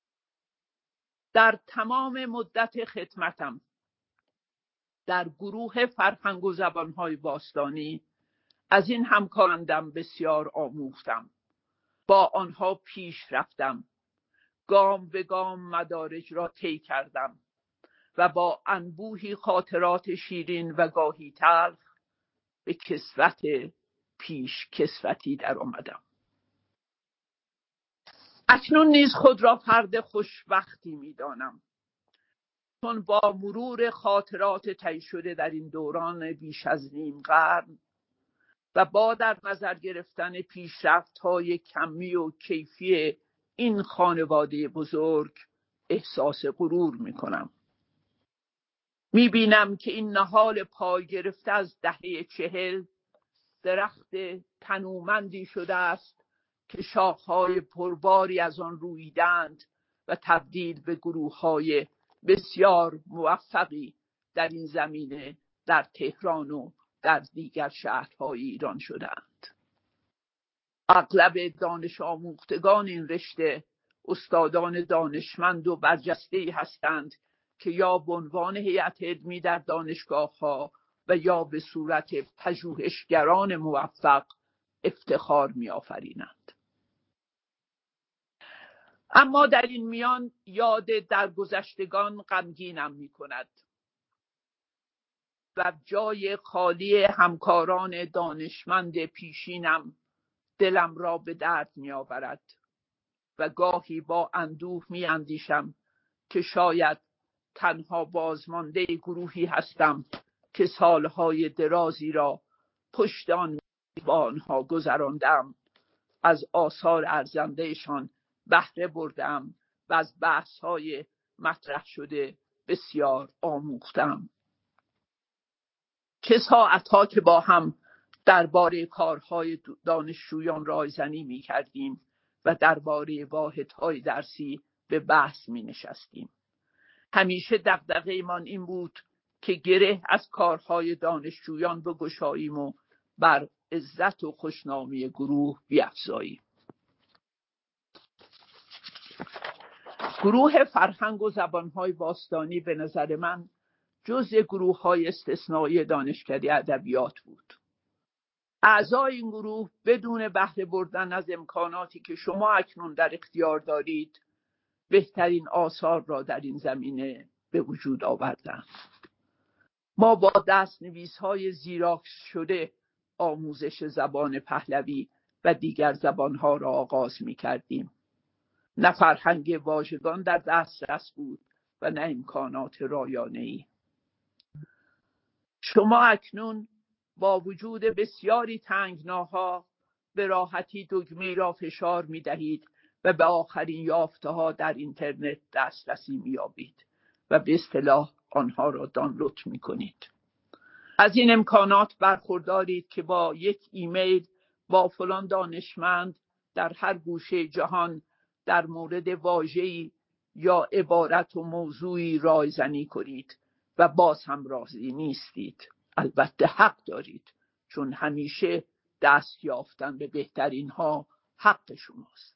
Speaker 4: در تمام مدت خدمتم در گروه فرهنگ و زبانهای باستانی از این همکارانم بسیار آموختم. با آنها پیش رفتم، گام به گام مدارج را طی کردم و با انبوهی خاطرات شیرین و گاهی تلخ به کسوت پیش کسوتی در آمدم. اکنون نیز خود را فرد خوشبختی می دانم، چون با مرور خاطرات طی شده در این دوران بیش از نیم قرن و با در نظر گرفتن پیشرفت‌های کمی و کیفی این خانواده بزرگ احساس غرور می کنم. می بینم که این نهال پای گرفته از دهه چهل درخت تنومندی شده است که شاخهای پرباری از آن رویدند و تبدیل به گروه‌های بسیار موفقی در این زمینه در تهران و در دیگر شهرهای ایران شدند. اغلب دانش آموختگان این رشته استادان دانشمند و برجسته‌ای هستند که یا به عنوان هیئت علمی در دانشگاه‌ها و یا به صورت پژوهشگران موفق افتخار می‌آفرینند. اما در این میان یاد درگذشتگان غمگینم می‌کند و جای خالی همکاران دانشمند پیشینم دلم را به درد می‌آورد و گاهی با اندوه می‌اندیشم که شاید تنها بازمانده گروهی هستم که سالهای درازی را پشت آن با آنها گذراندم، از آثار ارزندهشان بهره بردم و از بحث‌های مطرح شده بسیار آموختم. چه ساعتها که با هم درباره کارهای دانشجویان رایزنی می‌کردیم و درباره واحدهای درسی به بحث می‌نشستیم. همیشه دغدغه‌مان این بود که گره از کارهای دانشجویان بگشاییم و بر عزت و خوشنامی گروه بیفزاییم. گروه فرهنگ و زبانهای باستانی به نظر من جزء گروه‌های استثنایی دانشکده ادبیات بود. اعضای این گروه بدون بهره بردن از امکاناتی که شما اکنون در اختیار دارید بهترین آثار را در این زمینه به وجود آوردند. ما با دست‌نویس‌های زیراکس شده آموزش زبان پهلوی و دیگر زبان‌ها را آغاز می‌کردیم. نه فرهنگ واژگان در دسترس بود و نه امکانات رایانه‌ای. شما اکنون با وجود بسیاری تنگناها به راحتی دکمه‌ای را فشار می‌دهید و به آخرین یافته‌ها در اینترنت دسترسی می‌یابید و به اصطلاح آنها را دانلود می‌کنید. از این امکانات برخوردارید که با یک ایمیل با فلان دانشمند در هر گوشه جهان در مورد واژه‌ای یا عبارت و موضوعی رایزنی کنید و باز هم راضی نیستید. البته حق دارید، چون همیشه دست یافتن به بهترین ها حق شماست.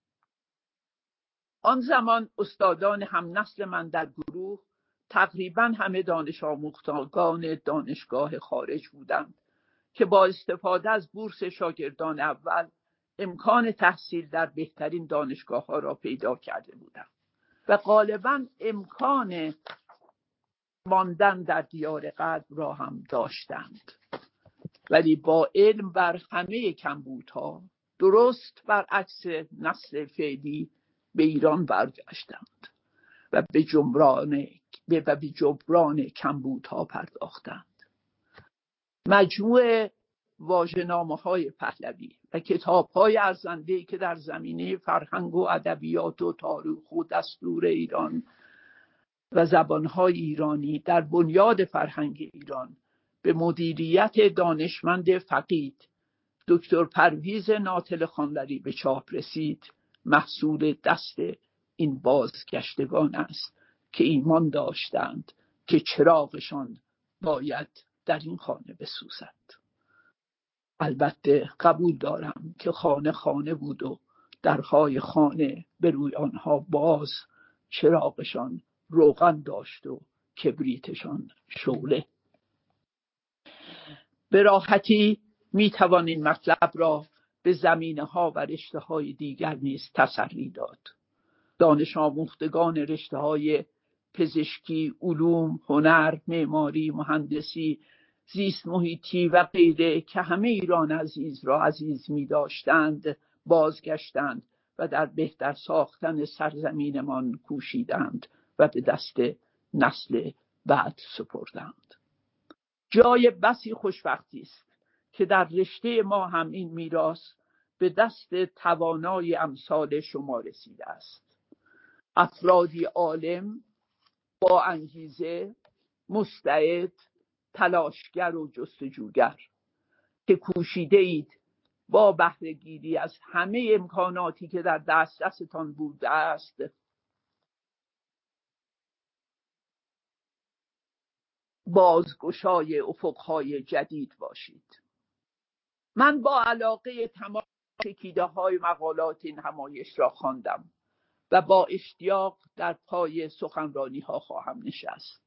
Speaker 4: آن زمان استادان هم نسل من در گروه تقریبا همه دانش آموختگان دانشگاه خارج بودند که با استفاده از بورس شاگردان اول امکان تحصیل در بهترین دانشگاه ها را پیدا کرده بودند و غالبا امکان ماندن در دیار غرب را هم داشتند، ولی با علم بر همه کمبودها درست برعکس نسل فعلی به ایران برگشتند و به جبران و به جبران کمبودها پرداختند. مجموع واژه‌نامه‌های پهلوی و کتاب‌های ارزنده‌ای که در زمینه فرهنگ و ادبیات و تاریخ و دستور ایران و زبان‌های ایرانی در بنیاد فرهنگ ایران به مدیریت دانشمند فقید دکتر پرویز ناطل خانلری به چاپ رسید، محصول دست این بازگشتگان است که ایمان داشتند که چراغشان باید در این خانه بسوزد. البته قبول دارم که خانه خانه بود و درهای خانه به روی آنها باز، چراغشان روغن داشت و کبریتشان شعله. به راحتی می توان این مطلب را به زمینه ها و رشته های دیگر نیز تسری داد. دانش آموختگان رشته های پزشکی، علوم، هنر، معماری، مهندسی، زیست محیطی و غیره که همه ایران عزیز را عزیز می داشتند بازگشتند و در بهتر ساختن سرزمینمان کوشیدند و به دست نسل بعد سپردند. جای بسی خوشبختی است که در رشته ما هم این میراث به دست توانای امثال شما رسیده است. افرادی عالم، با انگیزه، مستعد، تلاشگر و جستجوگر که کوشیده اید با بهره گیری از همه امکاناتی که در دسترستان بوده است بازگشای افقهای جدید باشید. من با علاقه تمام چکیده های مقالات این همایش را خواندم و با اشتیاق در پای سخنرانی ها خواهم نشست.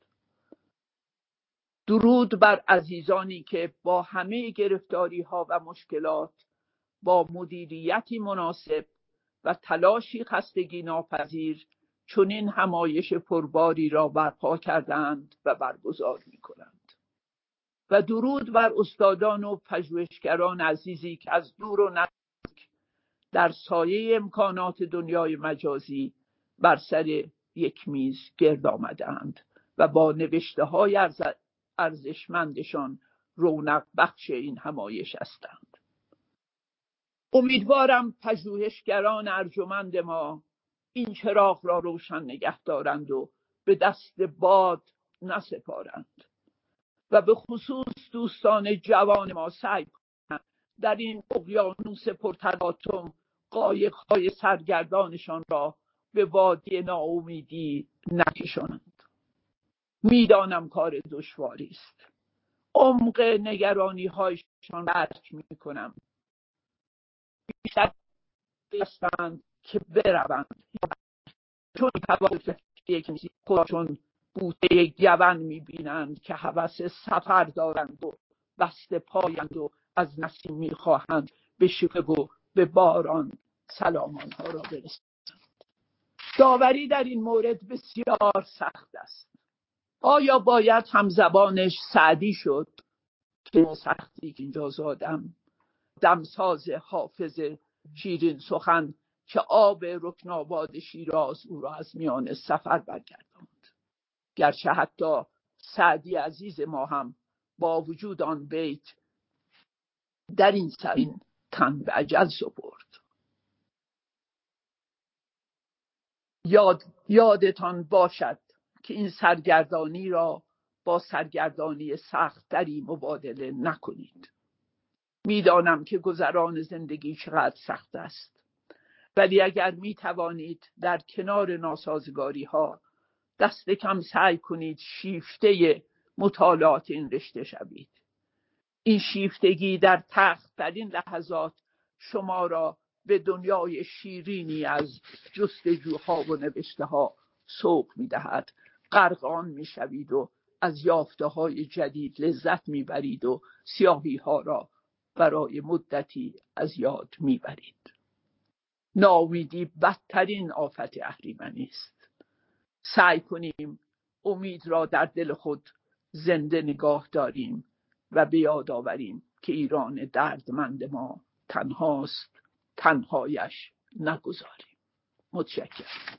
Speaker 4: درود بر عزیزانی که با همه گرفتاری ها و مشکلات با مدیریتی مناسب و تلاشی خستگی ناپذیر چنین همایش پرباری را برپا کردند و برگزار می کنند. و درود بر استادان و پژوهشگران عزیزی که از دور و نزدیک در سایه امکانات دنیای مجازی بر سر یک میز گرد آمدند و با نوشته های ارزشمندشان رونق بخش این همایش هستند. امیدوارم پژوهشگران ارجمند ما این چراغ را روشن نگه دارند و به دست باد نسپارند و به خصوص دوستان جوان ما سعی کنند در این اقیانوس پرتلاطم قایق‌های سرگردانشان را به وادی ناامیدی نکشانند. میدانم کار دشواری است. عمق نگرانی هایشان درک می کنم. بیشتر هستند که بروند چون توجه یک خودشون بوته گون میبینند که هوس سفر دارند و بسته پایند و از نسیم میخواهند به شکوه و به باران سلامان ها را برسند. داوری در این مورد بسیار سخت است. آیا باید همزبانش سعدی شد که سختی که اینجا زادم، دمساز حافظ شیرین سخن که آب رکناباد شیراز او را از میان سفر برگرداند، گرچه حتی سعدی عزیز ما هم با وجود آن بیت در این سرین تن به اجل سپرد. یاد یادتان باشد که این سرگردانی را با سرگردانی سخت‌تری مبادله نکنید. میدانم که گذران زندگی چقدر سخت است، ولی اگر می توانید در کنار ناسازگاری ها دست کم سعی کنید شیفته مطالعات این رشته شوید. این شیفتگی در تخت در این لحظات شما را به دنیای شیرینی از جستجوها و نوشته ها سوق می دهد. غرق آن می شوید و از یافته های جدید لذت می برید و سیاهی ها را برای مدتی از یاد می برید. ناامیدی بدترین آفت اهریمنی است. سعی کنیم امید را در دل خود زنده نگاه داریم و به یاد آوریم که ایران دردمند ما تنهاست، تنهایش نگذاریم. متشکرم.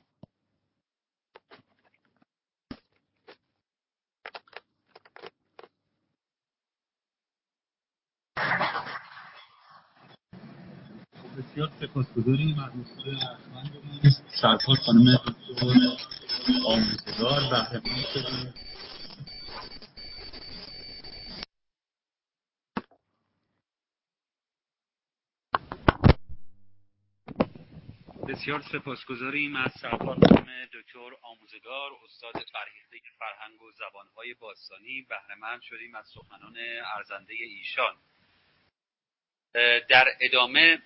Speaker 1: بسیار سپاسگزاریم از استاد ارجمندمون سرکار خانم دکتر آموزگار بهره‌مند شدیم. بسیار سپاسگزاریم از سرکار خانم دکتر آموزگار، استاد فرهیخته فرهنگ و زبانهای باستانی. بهره‌مند شدیم از سخنان ارزنده ایشان. در ادامه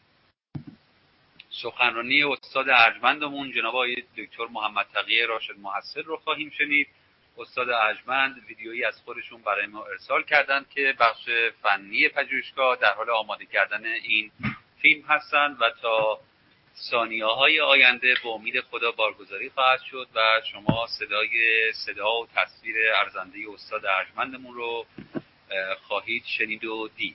Speaker 1: سخنرانی استاد ارجمندمون جناب آقای دکتر محمد تقی راشد محصل رو خواهیم شنید. استاد ارجمند ویدیویی از خودشون برای ما ارسال کردند که بخش فنی پژوهشگاه در حال آماده کردن این فیلم هستند و تا ثانیه های آینده به امید خدا بارگذاری خواهد شد و شما صدای صدا و تصویر ارزنده استاد ارجمندمون رو خواهید شنید و دید.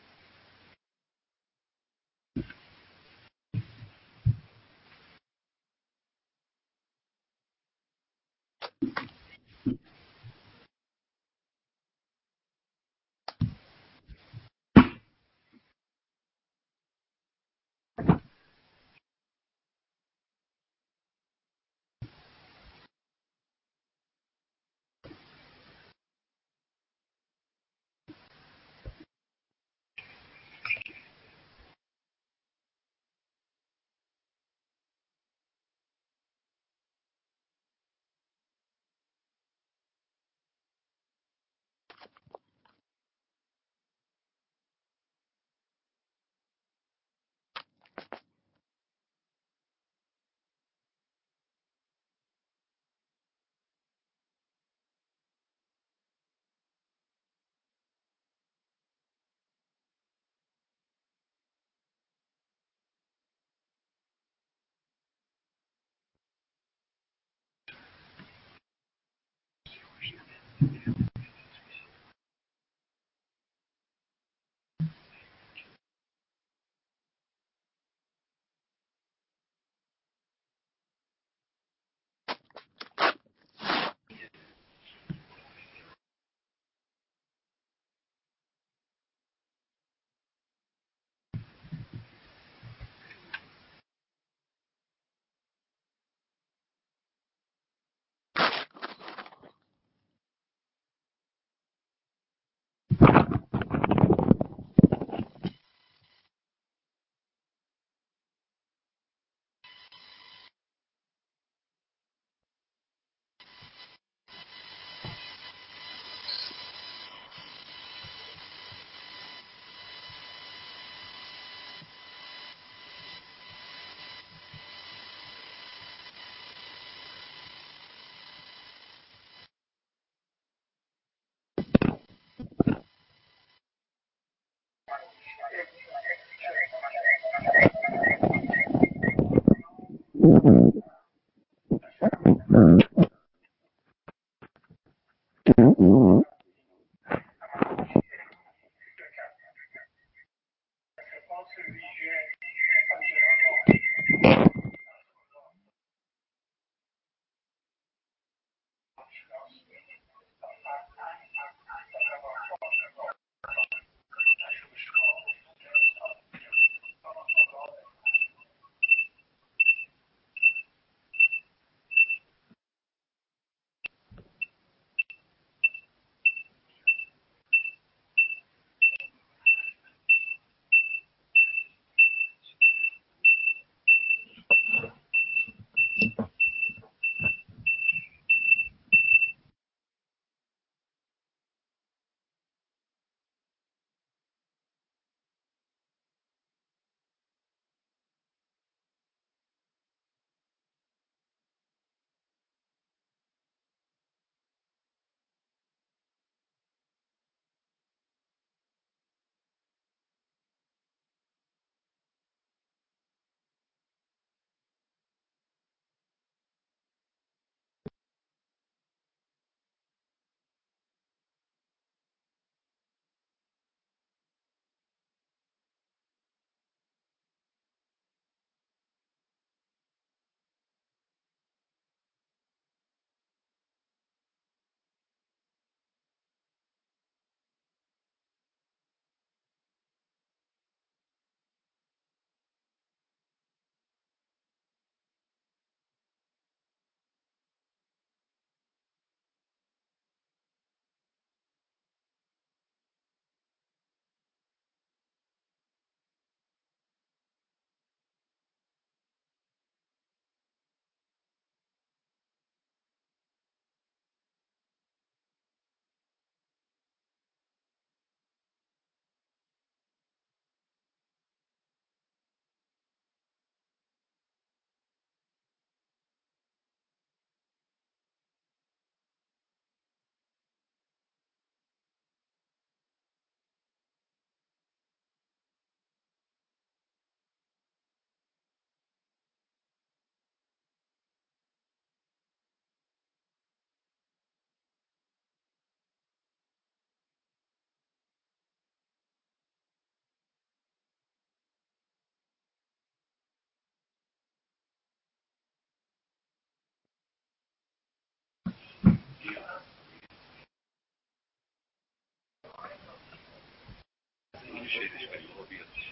Speaker 1: شیرش خیلی خوب بیادش.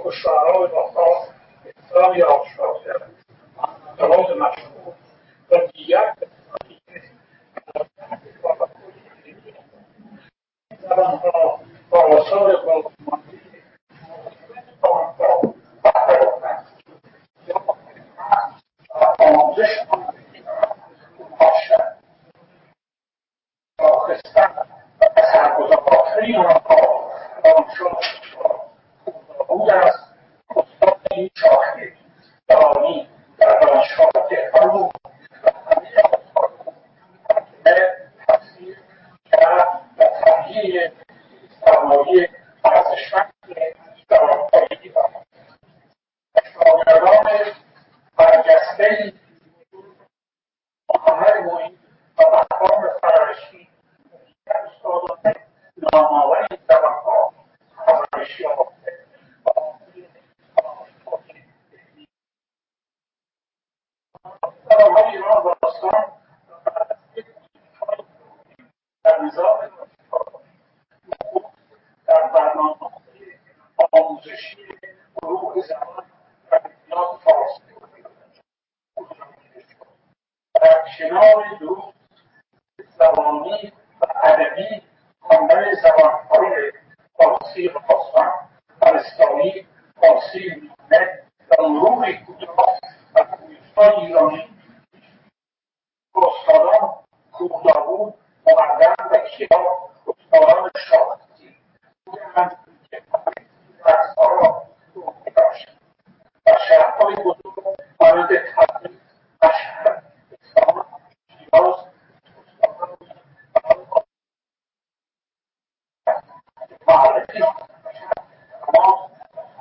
Speaker 5: و شعرهای باتا اصلاحی آفشار کرد جواز مشهور و دیگر زبانها با آثار باقیمانده آنها برآوردند آموزش باشد آخستن و سرگذارترین آنها دانشگاه بود است استاد این شاهد دانی در دانشگاه تهران و همه تفسیر کرد و تغییر سرمایه ارزشمند زبانهایی دارد شاگردان برجستهای محمد معین و بهرام فرارشی دیگر استادان نامآور این زبانها پرورش یافته زبانهای ایران باستان در نظام در برنامه آموزشی گروه زبان و بنیاد فارسی در کنار دروس زبانی و ادبی خواندن زبانهای فارسی باستان، اوستایی، فارسی میانه و مروری کوتاه و کوهستان ایرانی استادان کوهداوود مقدم و کیا استادان شاهدی بودند که درسها را توقی داشتند و شهرهای بزرگ مانند تبریز مشهد اصفهان شیراز معرفی تمام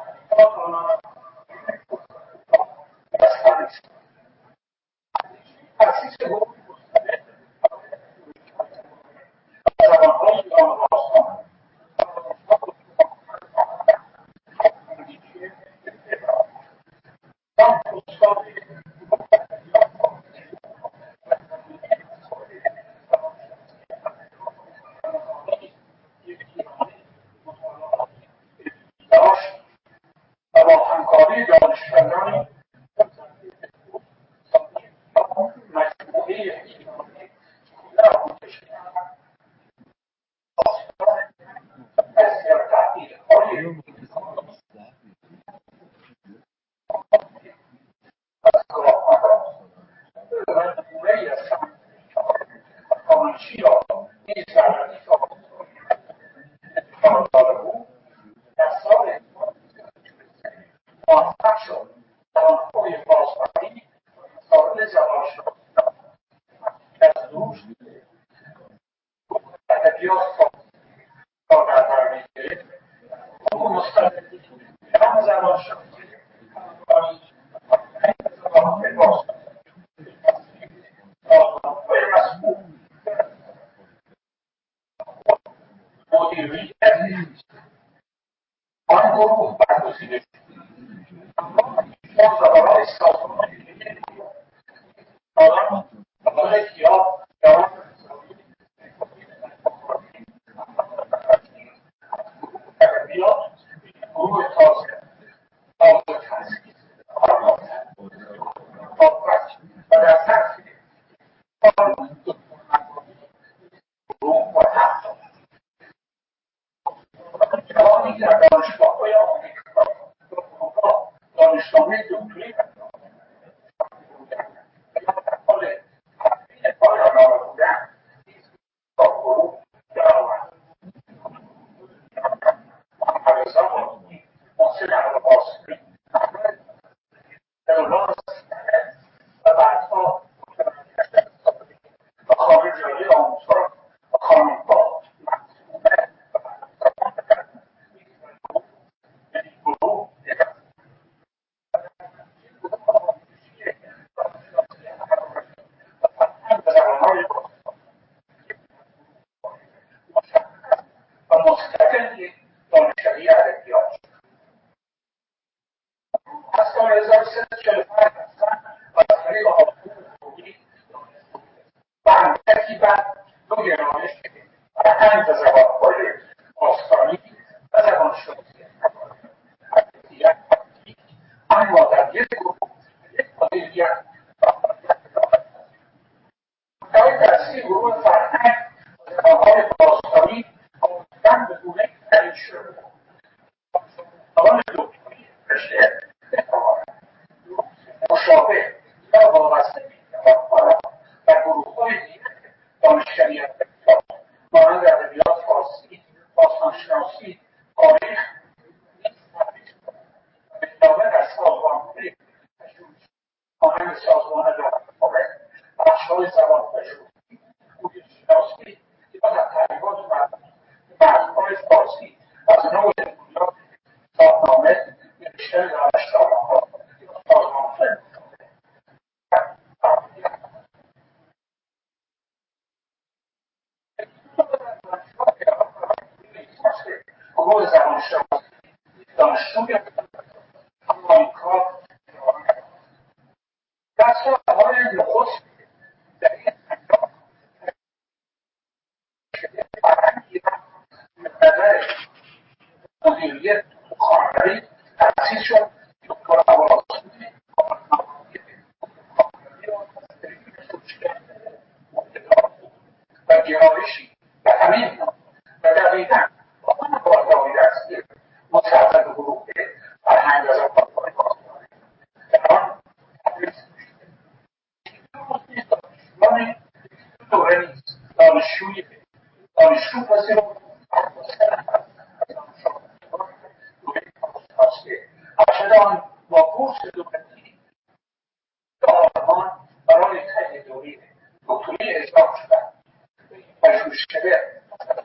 Speaker 5: تأسیس گروه زبانهای ایران باستان داشت و با همکاری دانشمندان مجموعه ایرانی در آموزش بسیار تحقیق‌های از کارآمدان و نمونه‌ای از کامنچی را نیز در ردیف انتشار داده بود در سال موفق شد زبانهای باستانی مسائل زبانشناسی از روش ادبیات را در بر می‌گرفت حکم مستقل هم زبانشناسی زبانهای باستانی سازمانهای مسئول مدیریت آن گروه برگزیده شد زبانهای سازمان آدم آدم کیا جوان ادبیات گروه تازه تازه تحصیل آرمانده آفت و در سطح گروه و حق جوانی در دانشگاه‌های آمریکا و اروپا دانشنامه دکتری حال تحصیل پایان آوردن با گروه درآمد محمد رضا قاضی محسن عباسپور اقبال سیحه و بعدها و خارج جاری آموزها و خانمها معصومه و گروه زبانهای و مستقل دانشگاهی ادبیات از سال هزار و سیصد و چهل و پنج از طریق آموزش و اندکی بعد دو گرایش فرهنگ و زبانهای باستانی و زبانشناسی ادبیات عنوان دکتری رشته مشابه یا وابسته و گروه‌های دیگر دانشگاهی مانند ادبیات فارسی، باستانشناسی، تاریخ، علاوه در سازمان‌های مانند سازمان راهنمایی، بخش‌های زبان‌پژوهی، هویت‌شناسی یا در تحقیقات متن‌های فارسی از نوع ادبیات، شاهنامه، نوشتن دانشگاه‌ها یا سازمان‌های گروه زبانشناسی دانشجوی آمریکا در سالهای نخست در این انجام فرهنگی نظر مدیریت کاربری تأسیس شد. دکتر عواسمی و گرایشی و همین و دقیقا با آن بارداری دستی متعدد گروه فرهنگ از آفریقای باستانی در آن دانشجویان دوره نیست دانشجوی دانشجو پذیرفت ارشد آن با کورس دولتی به آلمان برای ته دوره دکتری اجرا شدند. پژوهشگر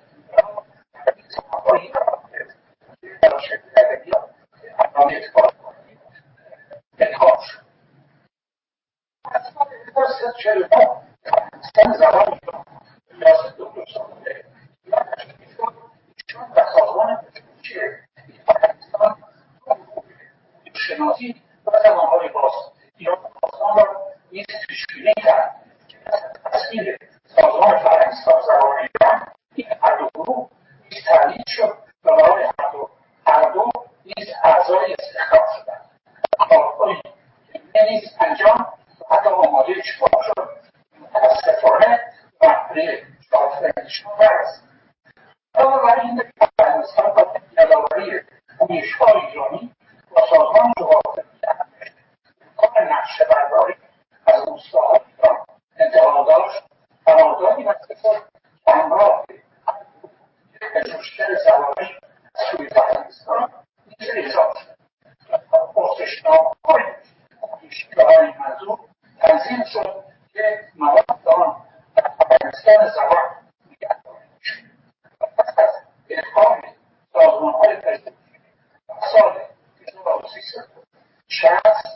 Speaker 5: انتخاب شد. از سال هزار و سیصد و چهل و نه سن زبان ریاست دکتر ساخته یا تشکیل شد ایشان و سازمان پژوهشی فرهنگستان شناسی و زبانهای باز ایران باستان را نیز پیشبینی کرد که تصمیم سازمان فرهنگستان زبان ایران این هر دو گروه نیز تأیید شد و برای هر دو هر دو نیز اعضای استخدام شدند. کارهایی که نیز انجام و حتی آماده چاپ شد متاسفانه مقبره چاپ‌نویسان نرسید. علاوه بر این فرهنگستان با یادآوری گویش‌های ایرانی با سازمان جغرافیایی امکان نقشه‌برداری از روستاهای ایران انتقال داشت قراردادی بسته شد که همراه پژوهشگر زبانی از سوی فرهنگستان نیز اجرا شد. پرسشنامه‌های گویشگران منظور تنظیم شد که مواد آن در فرهنگستان زبان نگهداری می‌شد. پس از اقدام سازمان‌های پژوهشی سال هزار و سیصد و شصت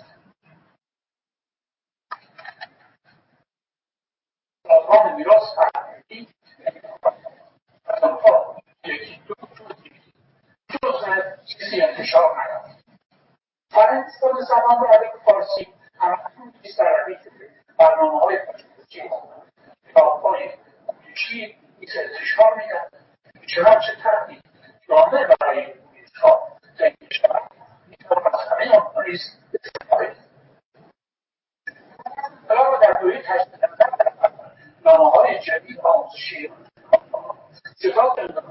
Speaker 5: سازمان میراث فرهنگی از آنها یکی دو جزء چیزی انتشار نیافت. فرهنگستان زبان و ادب فارسی همکنون نیز در ردیف برنامه‌های پژوهشی کتاب‌های گویشی نیز انتشار می‌دهد. چنانچه طرحی جامع برای گویش‌ها تهیه شود می‌تواند از همه آنها نیز استفاده کنید. علاوه در دوره تجدید نظر در برنامه‌های جدید آموزشی ستاد علوم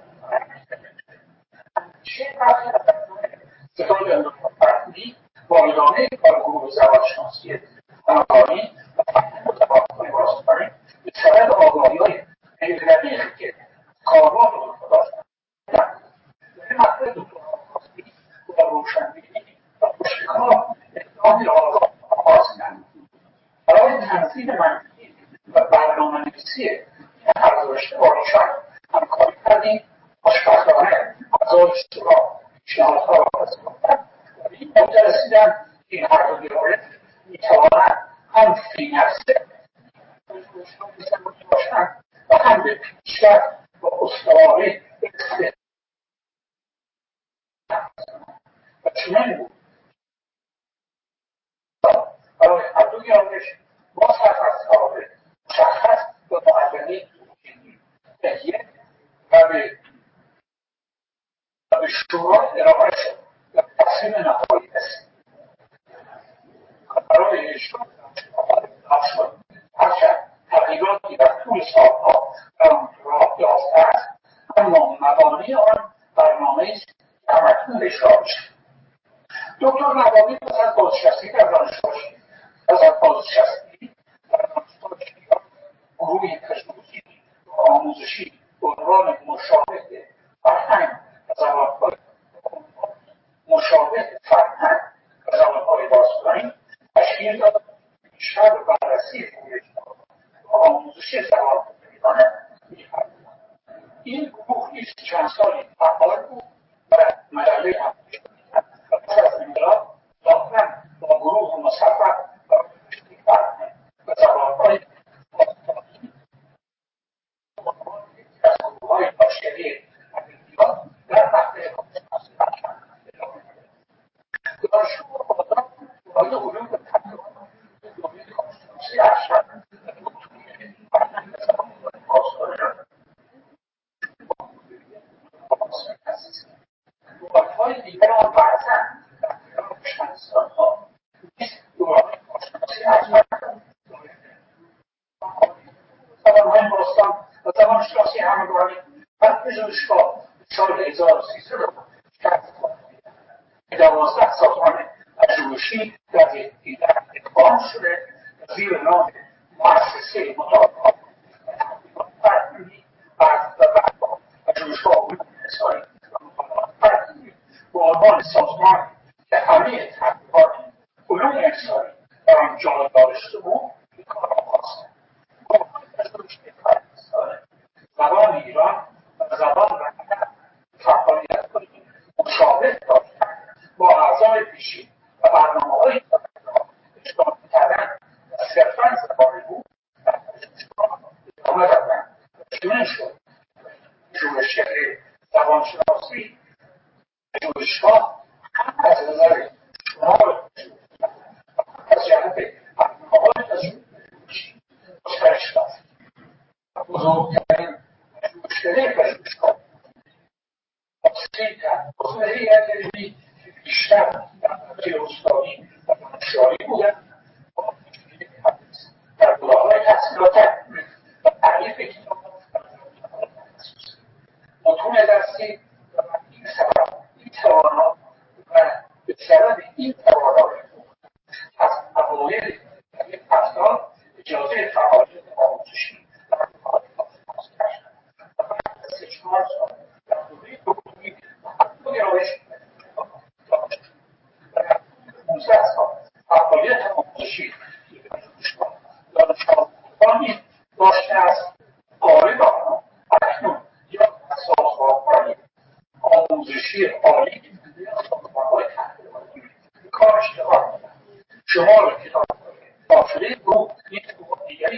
Speaker 5: چه برخی از ستاد علوم فرهنگی واردانه کارگروه زبانشناسی همکاری و فرهنگ و زبان‌های باستانی به سبب آگاهی‌های غیر دقیقی که کاربار آنها داشتند در این مقطع دکتر عواسمی با روشنبینی و پشتکار اقدامی آگاه آغاز نمود. برای تنظیم منطقی و برنامه‌نویسی این هر رشته با ایشان همکاری کردیم. خوشبختانه اعضای شورا پیشنهادها را پذیرفتند و به این نتیجه رسیدند که این هر دو گرایش می‌توانند هم فی‌نفسه باشند و هم به پیشرفت و استواری استقلال و چنین بود برای هر دو گرایش با سرپرست‌های مشخص و معلمی تهیه و به و به شورا ارائه شد و تصمیم نهایی رسید. برای ایشان انتخاب شد هرچند تغییراتی در طول سالها در آن راه یافته است اما مبانی آن برنامه‌ای است که همکنون اجرا می‌شود. دکتر نوابی مثلا بازنشسته در دانشگاه شیراز، مثلا بازنشسته در دانشگاه شیراز گروهی پژوهشی و آموزشی به عنوان مشابه فرهنگ و زبان‌های مشابه فرهنگ و زبان‌های باستانی تشکیل داد. بیشتر به بررسی پویش‌ها و آموزش زبان ایران می‌پردازد. این گروه نیز چند سالی فعال بود و مجله هم و پس از انقلاب ظاهراً با گروه مصفح و پژوهشی فرهنگ و زبان‌های باستانی به عنوان یکی از گروه‌های دانشگاهی ادبیات در مقطع کارشناسی فرهنگ ادامه داد. دانشگاه آزاد وارد علوم طبیعی دوره کارشناسی ارشد و دکتری فرهنگ و زبان‌های باستانی شد. دوره‌های دیگر آن بعضاً در کنار چند سال‌ها نیز دوره‌های کارشناسی ارشد زبان‌های باستان و زبانشناسی همگانی در پژوهشگاه سال هزار و سیصد و شصت به دوازده سازمان پژوهشی در یکدیگر ادغام شده و زیر نام مؤسسه مطالعات و تحقیقات فرهنگی و بعدها پژوهشگاه علوم انسانی و مطالعات فرهنگی به عنوان سازمان که همه تحقیقات علوم انسانی در آن جا داشته بود به کار آغاز زبان ایران و زبان و فعالیت مشابه داشتن با اعضای پیشین و برنامه‌های اشتراک کردن و صرفاً زبان بود در پژوهشگاه ادامه دادن. چنین شد پژوهشگری زبانشناسی پژوهشگاه هم از نظر شمار پژوهشگر و هم از جهت برنامه‌های پژوهشی گسترش یافت. بزرگترین پژوهشگری پژوهشگاه عضو هیئت علمی بیشتر در درجه استادی و دانشیاری بودند با تجربه حدیث در دوره‌های تحصیلات علمی و تألیف کتاب متون درسی و این سبب این توانا و به سبب این توانا از اوایل یک افراد اجازه فعالیت آموزشی در دوره‌های کارشناسی کردند و بعد از سه چهار سال در دوره دکتری و گرایش داشت و در پانزده سال فعالیت آموزشی در پژوهشگاه دانشگاهی داشته است. غالب آنها اکنون یا سازمان‌های آموزشی عالی یا سازمان‌های تحقیقاتی به کار اشتغال می‌کنند. شمار کتاب‌های داخلی گروه نیز گروه دیگری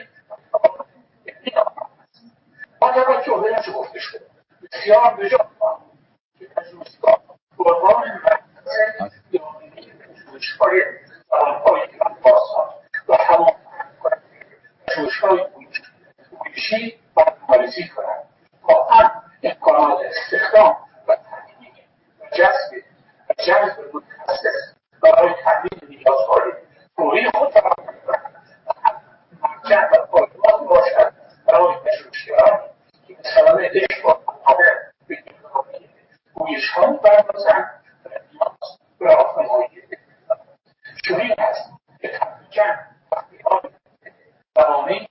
Speaker 5: با توجه به آنچه گفته شده بسیار بجا که پژوهشگاه به عنوان مرکز یادگیری پژوهش‌های زبان‌های ایران باستان و هماهنگ کننده پژوهش‌های پویشی برنامه‌ریزی کنند با هم امکانات استخدام و تحقیق و جذب و جذب متخصص برای تامین نیازهای فوری خود فراهم کنند و هم مرجع و پایگاه باشد برای پژوهشگرانی که به سبب عشق و علاقه به گردآوری پویش‌ها می‌پردازند و نیاز به راهنمایی چنین است که تدریجاً تحقیقات زبانی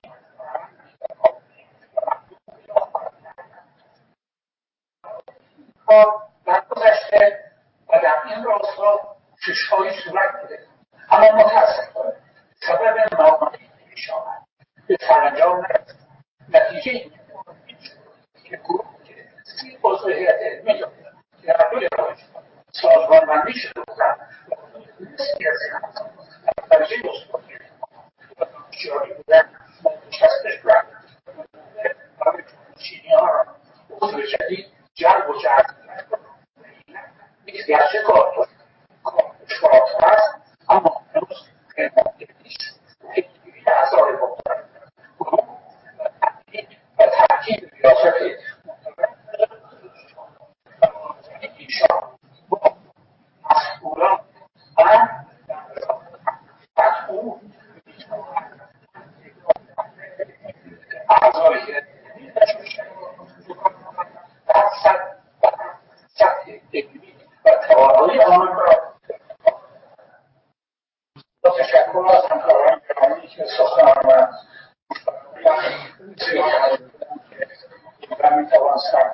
Speaker 5: کار در گذشته و در این راستا کوشش‌هایی صورت گرفت، اما متأسفانه سبب ناآمدی پیش آمد به سرانجام نرسید. نتیجه این که گروه که سی عضو هیئت علمی داشت که در دو دانشگاه سازمان‌بندی شده بودند و نصفی از این اعضا در درجه استادی و دانشیاری بودند بازنشسته شدند و چینی‌ها را عضو جدید جلب و جذب کردند. نیز گرچه کار کارش هست اما هنوز غیرممکن نیست پیگیری اعضای مختلف گروه و تحقیق و تاکید ریاست ایشان با مسئولان تشکر از همکاران گرامی که سخنان من و میتوانستم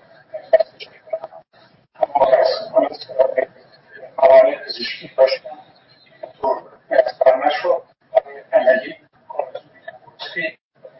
Speaker 5: هماهنگ کنم موانع پزشکی داشتم طور میسر نشد برای عملی کنسولی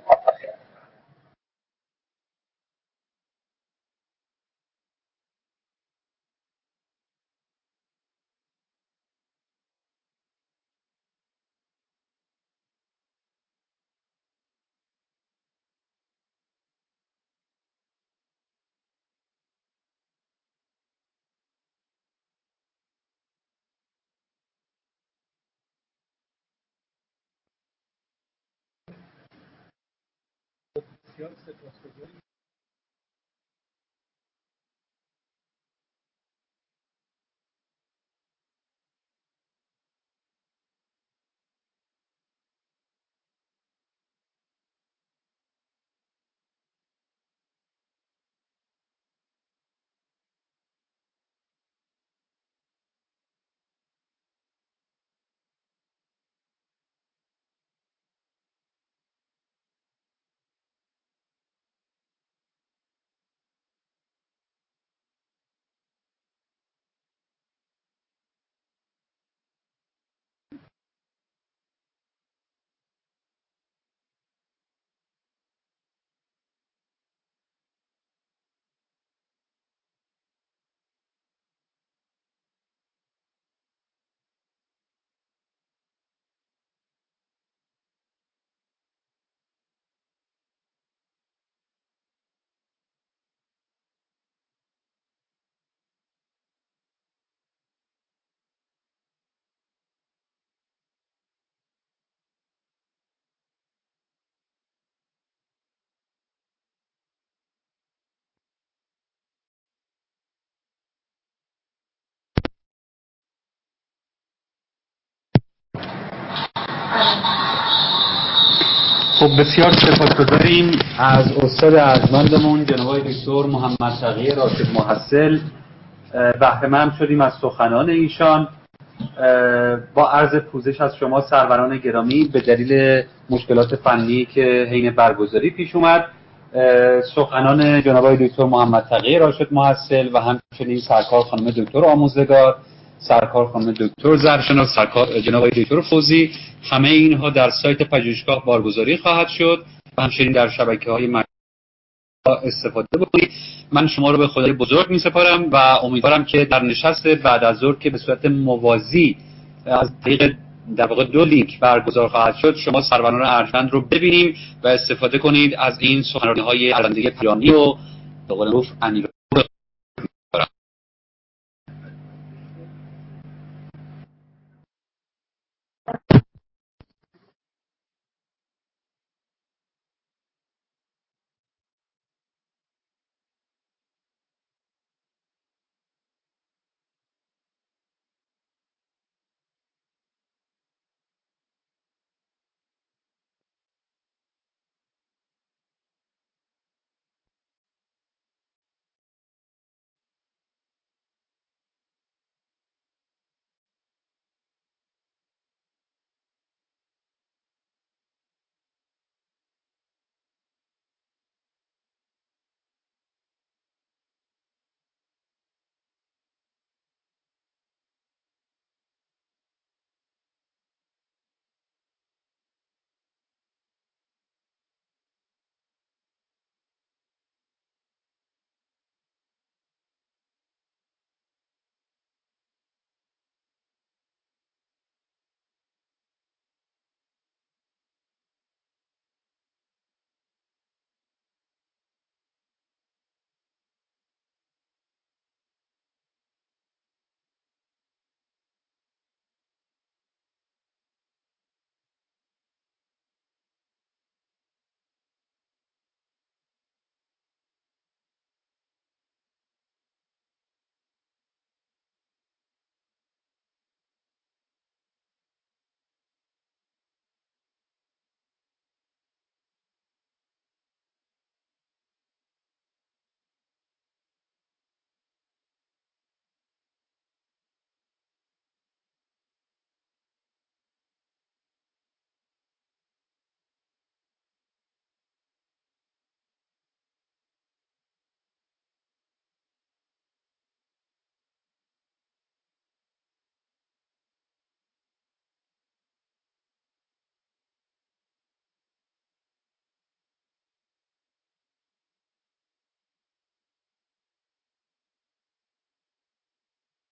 Speaker 1: بسیار سپاسگزاریم. خب بسیار سپاسگزاریم از استاد ارجمندمون جناب آقای دکتر محمد تقی راشد محصل. بهره مند شدیم از سخنان ایشان. با عرض پوزش از شما سروران گرامی به دلیل مشکلات فنی که حین برگزاری پیش اومد، سخنان جناب آقای دکتر محمد تقی راشد محصل و همچنین سرکار خانم دکتر آموزگار، سرکار خانم دکتر زرشناس، سرکار جناب آقای دکتر فوزی، همه اینها در سایت پژوهشگاه بارگذاری خواهد شد و همچنین در شبکه‌های مجازی استفاده بکنید. من شما رو به خدای بزرگ می سپارم و امیدوارم که در نشست بعد از ظهر که به صورت موازی از طریق در واقع دو لینک برگزار خواهد شد، شما سروران ارجمند رو ببینیم و استفاده کنید از این سخنرانی‌های ارزنده پیانی و به قول معروف